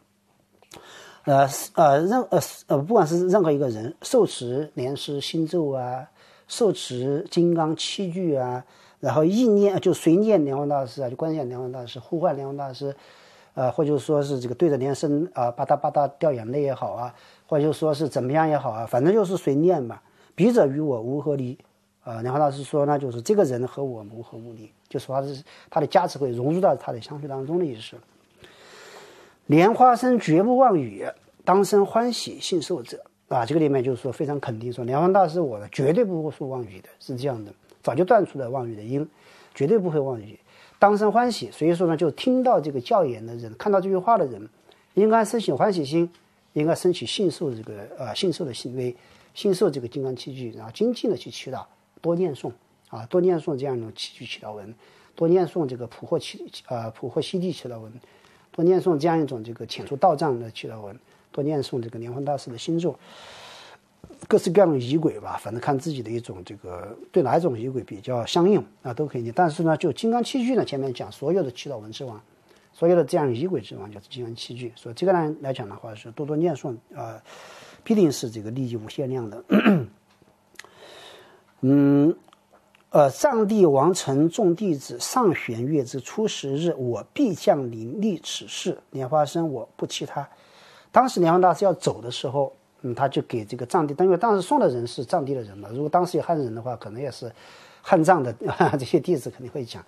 不管是任何一个人受持莲师心咒受持金刚器具然后意念就随念莲花大师就观想莲花大师，呼唤莲花大师或者说是这个对着莲生吧嗒吧嗒掉眼泪也好或者说是怎么样也好反正就是随念吧。彼者与我无合离莲花大师说呢，就是这个人和我无合无离，就说他的加持会融入到他的相续当中的意思。莲花生绝不妄语，当生欢喜信受者这个里面就是说非常肯定说莲花大师我绝对不会说妄语的，是这样的，早就断除了妄语的因，绝对不会妄语，当生欢喜。所以说呢，就听到这个教言的人，看到这句话的人，应该升起欢喜心，应该升起信受这个信受的行为，信受这个金刚器具，然后精进的去祈祷，多念诵多念诵这样一种器具祈祷文，多念诵这个普获悉地祈祷文，多念诵这样一种这个遣除道障的祈祷文，多念诵这个莲花大师的心咒，各式各样的仪轨吧，反正看自己的一种这个对哪一种仪轨比较相应都可以念。但是呢，就金刚器具呢，前面讲所有的祈祷文之王，所有的这样仪轨之王就是金刚器具，所以这个来讲的话是多多念诵必定是这个利益无限量的。藏地王城众弟子上弦月之初十日，我必降临立此事，莲花生我不欺他。当时莲花大师要走的时候他就给这个藏地，因为当时送的人是藏地的人嘛，如果当时有汉人的话，可能也是汉藏的这些弟子肯定会讲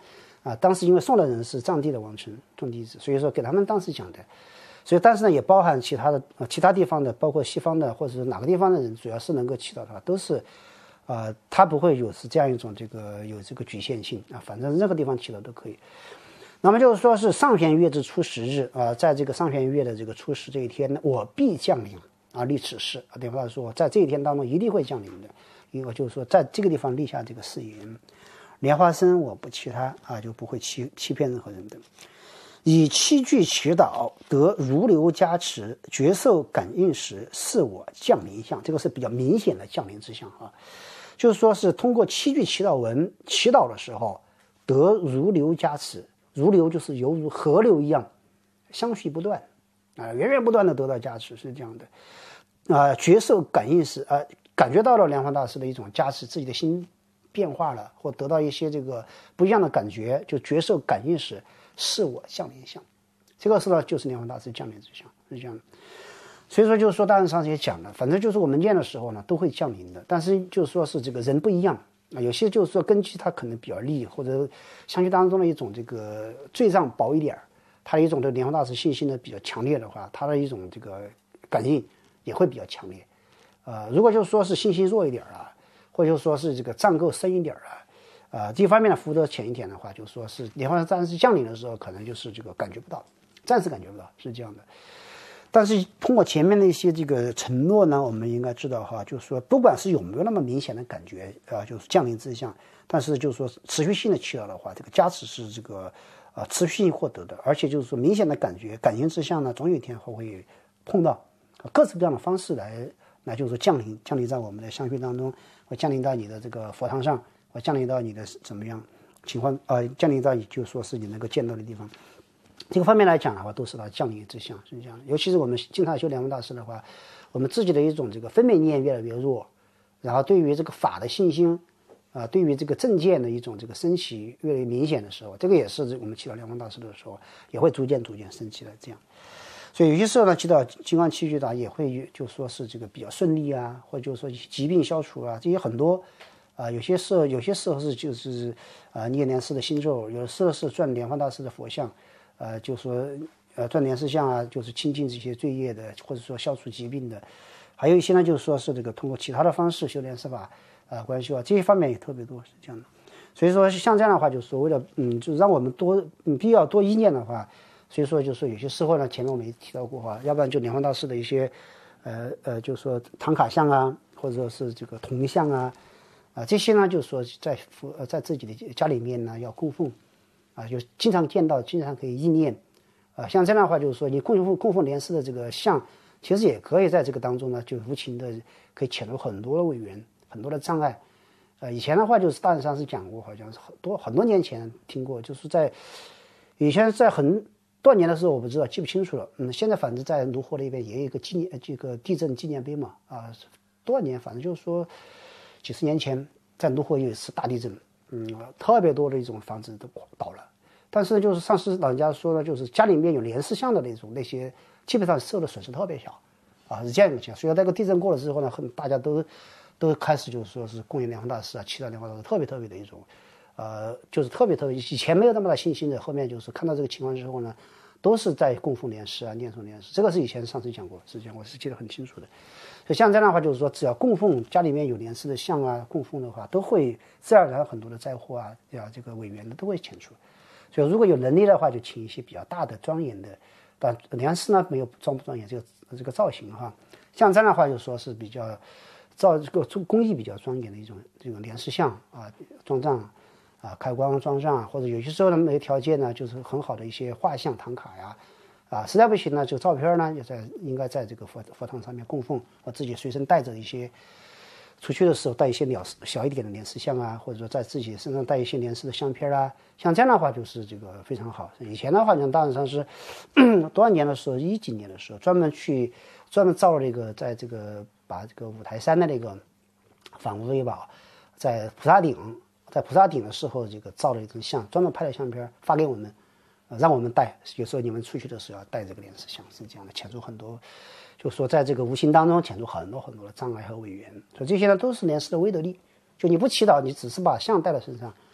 当时因为送的人是藏地的王臣众弟子，所以说给他们当时讲的。所以但是呢也包含其他地方的，包括西方的或者是哪个地方的人，主要是能够祈祷的话都是他不会有这样一种有这个局限性反正任何地方祈祷都可以。那么就是说是上弦月之初10日在这个上弦月的这个初10这一天呢，我必降临立此誓等于说在这一天当中一定会降临的，因为就是说在这个地方立下这个誓言，莲花生我不欺他就不会欺骗任何人的。以七句祈祷得如流加持，觉受感应时是我降临相，这个是比较明显的降临之相就是说是通过七句祈祷文祈祷的时候得如流加持，如流就是犹如河流一样相续不断源源不断的得到加持，是这样的觉受感应时感觉到了莲花大师的一种加持，自己的心变化了，或得到一些这个不一样的感觉，就觉受感应时是我降临相，这个是呢就是莲花大师降临之相，是这样的。所以说就是说大人上次也讲了，反正就是我们念的时候呢都会降临的，但是就是说是这个人不一样有些就是说根基他可能比较利，或者相续当中的一种这个罪障薄一点，他的一种对莲花大师信心呢比较强烈的话，他的一种这个感应也会比较强烈如果就是说是信心弱一点或者就说是这个障够深一点这方面的福德浅一点的话，就说是莲花大师降临的时候可能就是这个感觉不到，暂时感觉不到，是这样的。但是通过前面的一些这个承诺呢，我们应该知道就是说不管是有没有那么明显的感觉就是降临之相，但是就是说持续性的祈祷的话，这个加持是这个持续性获得的，而且就是说明显的感觉感应之相呢，总有一天会碰到各式各样的方式来就是说降临在我们的相续当中，会降临到你的这个佛堂上，会降临到你的怎么样情况降临到你就说是你能够见到的地方。这个方面来讲的话，都是它降临之相，是这样的。尤其是我们经常修莲花大师的话，我们自己的一种这个分别念越来越弱，然后对于这个法的信心对于这个正见的一种这个升起越来越明显的时候，这个也是我们祈祷莲花大师的时候也会逐渐升起的这样。所以有些时候呢，祈祷金刚七句也会就说是这个比较顺利或者就是说疾病消除这些很多有些时候是就是念莲师的心咒，有的时候是转莲花大师的佛像就说转莲师像就是清净这些罪业的，或者说消除疾病的，还有一些呢就是说是这个通过其他的方式修莲师法观修这些方面也特别多，是这样的。所以说像这样的话，就所谓的就让我们必要多依念的话，所以说就是说有些时候呢，前面我们也提到过要不然就莲花大师的一些就是说唐卡像或者说是这个铜像这些呢就是说在自己的家里面呢要供奉就经常见到，经常可以意念像这样的话就是说你供奉莲师的这个像，其实也可以在这个当中呢就无情的可以遣除很多的违缘，很多的障碍以前的话就是大人上是讲过，好像是很多年前听过，就是以前在多年的时候我不知道记不清楚了现在反正在卢河那边也有一个这个地震纪念碑嘛多少年，反正就是说几十年前在卢河有一次大地震特别多的一种房子都倒了，但是就是上次老人家说呢，就是家里面有莲师像的那些基本上受的损失特别小是这样一个情况。所以那个地震过了之后呢，大家都开始就是说是供养莲花大师祈祷莲花大师，特别的一种就是特别以前没有那么大信心的，后面就是看到这个情况之后呢，都是在供奉莲师念诵莲师，这个是以前上次讲过，是这样，我是记得很清楚的。所以像这样的话，就是说只要供奉家里面有莲师的像供奉的话，都会自然而然很多的灾祸这个违缘的都会遣除。所以如果有能力的话，就请一些比较大的庄严的，但莲师呢没有庄不庄严这个造型像这样的话就说是比较这个工艺比较庄严的一种这种莲师像装帐开光装帐，或者有些时候呢没有条件呢，就是很好的一些画像唐卡实在不行呢，这个照片呢应该在这个佛堂上面供奉，我自己随身带着一些，出去的时候带一些小一点的莲师像或者说在自己身上带一些莲师的相片像这样的话就是这个非常好。以前的话像大人上是多少年的时候，10几年的时候专门造了这个在这个把这个五台山的那个反无为宝在菩萨顶的时候这个造了一张像，专门拍了相片发给我们让我们带，有时候你们出去的时候要带这个莲师像，是这样的，遣除很多，就说在这个无形当中遣除很多的障碍和违缘。所以这些呢都是莲师的威德力，就你不祈祷，你只是把像带在身上，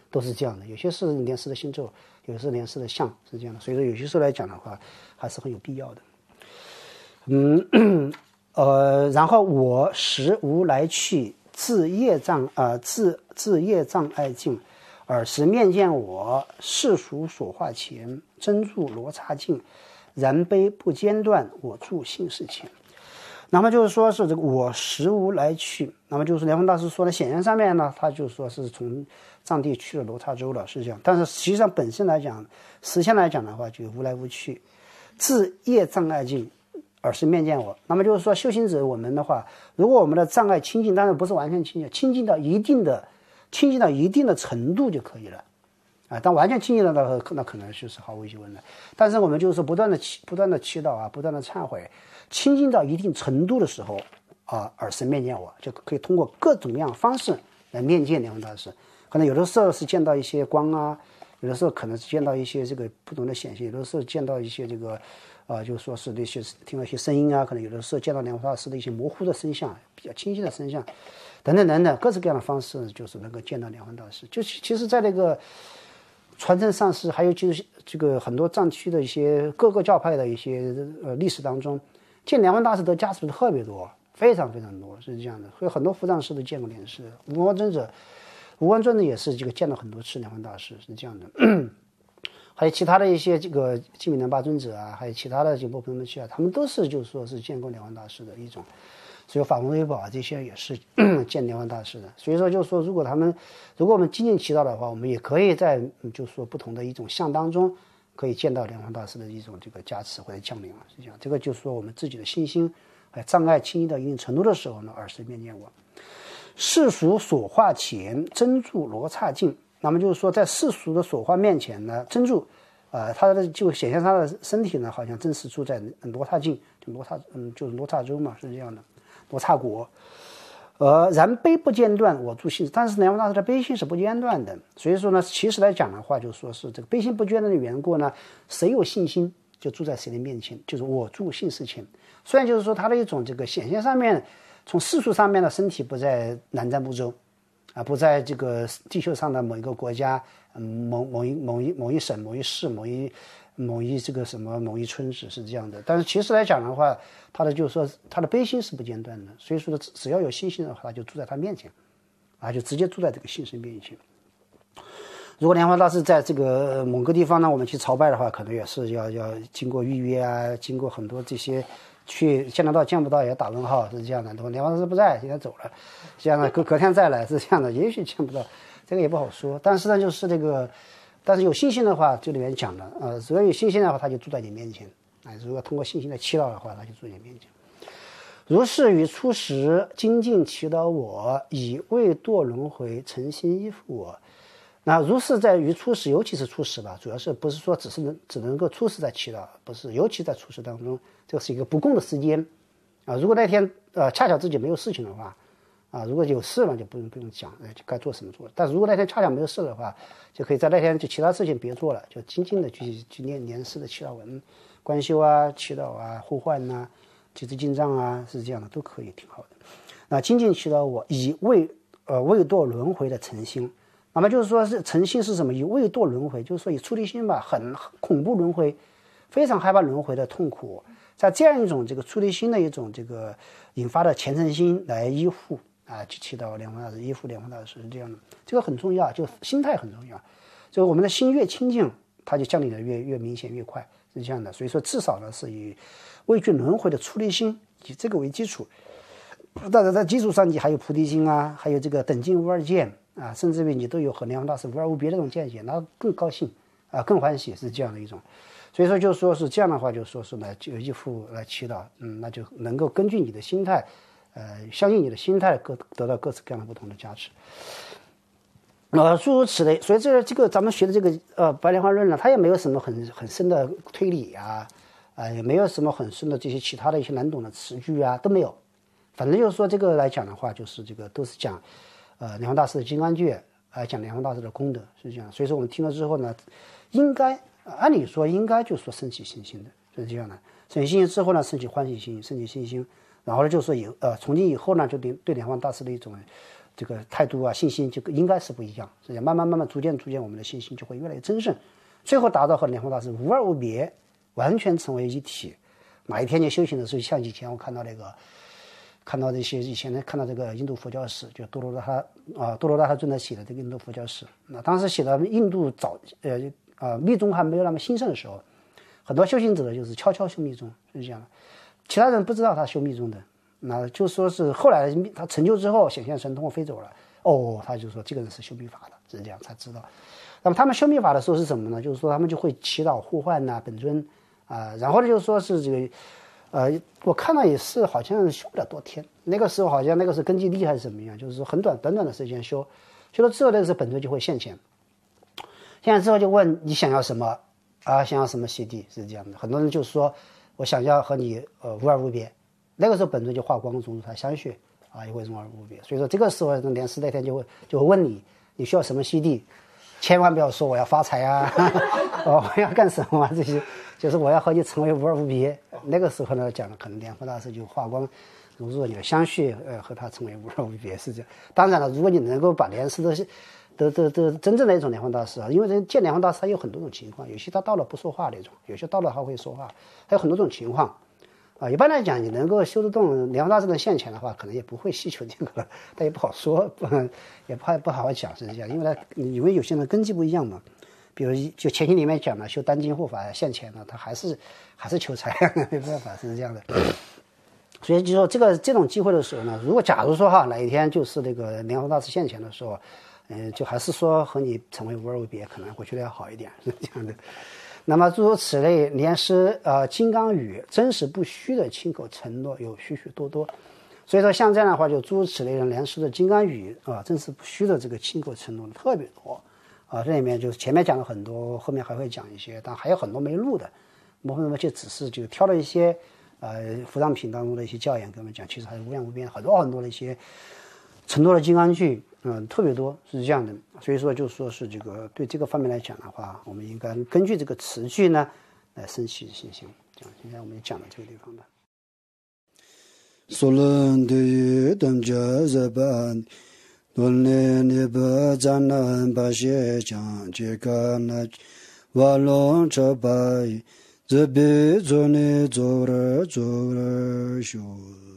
都是这样的。有些是莲师的心咒，有些是莲师的相，是这样的。所以说有些时候来讲的话，还是很有必要的。然后我识无来去，自业障碍尽，尔时面见我，世俗所化前，真住罗刹境，然悲不间断，我住性事前。那么就是说是这个我识无来去，那么就是莲峰大师说的显现上面呢，他就说是从藏地去了罗刹州了，是这样。但是实际上本身来讲，实现来讲的话，就无来无去，自业障碍尽，尔时面见我。那么就是说修行者我们的话，如果我们的障碍清净，当然不是完全清净，清净到一定的程度就可以了啊。但完全清净了的那可能就是毫无疑问的。但是我们就是不断的祈祷啊，不断的忏悔，清净到一定程度的时候啊，尔时面见我，就可以通过各种各样的方式来面见莲峰大师。可能有的时候是见到一些光啊，有的时候可能是见到一些这个不同的显现，有的时候见到一些这个就是说是那些听到一些声音啊，可能有的时候见到莲峰大师的一些模糊的声像，比较清晰的声像，等等等等，各式各样的方式，就是能够见到莲峰大师。就其实，在那个传承上师，还有就是这个很多藏区的一些各个教派的一些历史当中，见莲峰大师都加持的特别多，非常非常多，是这样的。所以很多伏藏师都见过莲师，无光尊者也是这个见了很多次莲峰大师，是这样的。还有其他的一些这个净米南巴尊者啊，还有其他的这波朋友去啊，他们都是就是说是见过莲峰大师的一种。所以法门微宝啊，这些也是见莲峰大师的。所以说就是说，如果我们精进祈祷的话，我们也可以在就是说不同的一种相当中，可以见到莲峰大师的一种这个加持或者降临啊，是这样。这个就是说我们自己的信心障碍清晰到一定程度的时候呢，尔时面见我。世俗所化前，真住罗刹境。那么就是说，在世俗的所化面前呢，真住，他的就显现他的身体呢，好像真实住在罗刹境，就是罗刹州嘛，是这样的，罗刹国。然悲不间断，我住性。但是莲峰大师的悲心是不间断的，所以说呢，其实来讲的话，就说是这个悲心不间断的缘故呢，谁有信心就住在谁的面前，就是我住性事前。虽然就是说他的一种这个显现上面，从世俗上面的身体不在南瞻部洲。不在这个地球上的某一个国家，某一省、某一市、某一这个什么某一村子是这样的。但是其实来讲的话，他的就是说他的悲心是不间断的，所以说只要有信心的话，他就住在他面前，就直接住在这个信神面前。如果莲花大师在这个某个地方呢，我们去朝拜的话，可能也是要经过预约啊，经过很多这些。去见得到见不到也打问号，是这样的。如果莲花大师不在，现在走了，这样的隔天再来是这样的，也许见不到，这个也不好说。但是呢，就是这个，但是有信心的话，这里面讲了，只要有信心的话，他就住在你面前。如果通过信心的祈祷的话，他就住在你面前。如是于初时精进祈祷我，以未堕轮回，诚心依附我。那如是在于初时，尤其是初时吧，主要是不是说只能够初时在祈祷，不是，尤其在初时当中，这是一个不共的时间如果那天恰巧自己没有事情的话如果有事了就不用讲就该做什么做。但是如果那天恰巧没有事的话，就可以在那天就其他事情别做了，就静静的去念莲师的祈祷文、观修啊、祈祷啊、互换啊、几次进藏啊，是这样的，都可以，挺好的。那精进祈祷我以未堕轮回的诚心。那么就是说是诚心是什么？以未堕轮回，就是说以出离心吧，很恐怖轮回，非常害怕轮回的痛苦，在这样一种这个出离心的一种这个引发的虔诚心来依附去祈祷莲峰大师，依附莲峰大师是这样的，这个很重要，就心态很重要。就我们的心越清净，它就降临的越明显越快，是这样的。所以说至少呢是以畏惧轮回的出离心以这个为基础，但是在基础上你还有菩提心啊，还有这个等尽无二见甚至于你都有和莲峰大师无二无别的这种见解，那更高兴更欢喜，是这样的一种。所以说就说是这样的话，就说是呢就依附来祈祷那就能够根据你的心态相应你的心态得到各式各样的不同的加持诸如此类。所以这个咱们学的这个白莲花论呢，它也没有什么很深的推理也没有什么很深的这些其他的一些难懂的词句都没有。反正就是说这个来讲的话，就是这个都是讲莲花大师的金刚诀讲莲花大师的功德，是这样。所以说我们听了之后呢，应该按理说应该就是说升起信心的，是这样的。升起信心之后呢，升起欢喜心，升起信心，然后呢就是说从今以后呢，就对莲花大师的一种这个态度啊、信心就应该是不一样。所以慢慢逐渐我们的信心就会越来越增盛，最后达到和莲花大师无二无别，完全成为一体。哪一天你修行的时候，像以前我看到这些以前看到这个印度佛教史，就多罗达哈尊者写的这个印度佛教史。那当时写到印度密宗还没有那么兴盛的时候，很多修行者就是悄悄修密宗，是这样的，其他人不知道他修密宗的。那就说是后来他成就之后显现神通飞走了，他就说这个人是修密法的，是这样才知道。那么他们修密法的时候是什么呢？就是说他们就会祈祷呼唤本尊然后呢就是说是这个我看到也是好像修不了多天，那个时候好像那个是根基力还是怎么样，就是说很短的时间修了之后，那个时候本尊就会现前之后就问你想要什么想要什么悉地，是这样的。很多人就说我想要和你无二无别，那个时候本尊就化光融入他香血也会无二无别。所以说这个时候莲师那天就会问你需要什么悉地，千万不要说我要发财我要干什么这些，就是我要和你成为无二无别。那个时候呢讲的可能莲花大师就化光融入你的香血和他成为无二无别，是这样。当然了，如果你能够把莲师的真正的一种莲花大师因为见莲花大师他有很多种情况，有些他到了不说话那种，有些到了他会说话，还有很多种情况一般来讲，你能够修得动莲花大师的现前的话，可能也不会细求这个了，但也不好说，也不好讲，是这样。因为有些人根基不一样嘛，比如就前期里面讲了，修单精护法现前呢，他还是求财，没办法，是这样的。所以就说这种机会的时候呢，如果假如说哪一天就是那个莲花大师现前的时候，就还是说和你成为无二无别，可能我觉得要好一点，是这样的。那么诸如此类，莲师金刚语真实不虚的亲口承诺有许许多多。所以说像这样的话，就诸如此类的莲师的金刚语真实不虚的这个亲口承诺特别多这里面就前面讲了很多，后面还会讲一些，但还有很多没录的，我们就只是就挑了一些伏藏品当中的一些教言跟我们讲，其实还是无量无边很多的一些承诺的金刚句特别多，是这样的。所以说就说是这个对这个方面来讲的话，我们应该根据这个词句呢来升起信心。现在我们讲到这个地方的。 Solan de damja zaban dolne ne ba zanan ba she chang je ka na walon cha bai zabe zone zora shu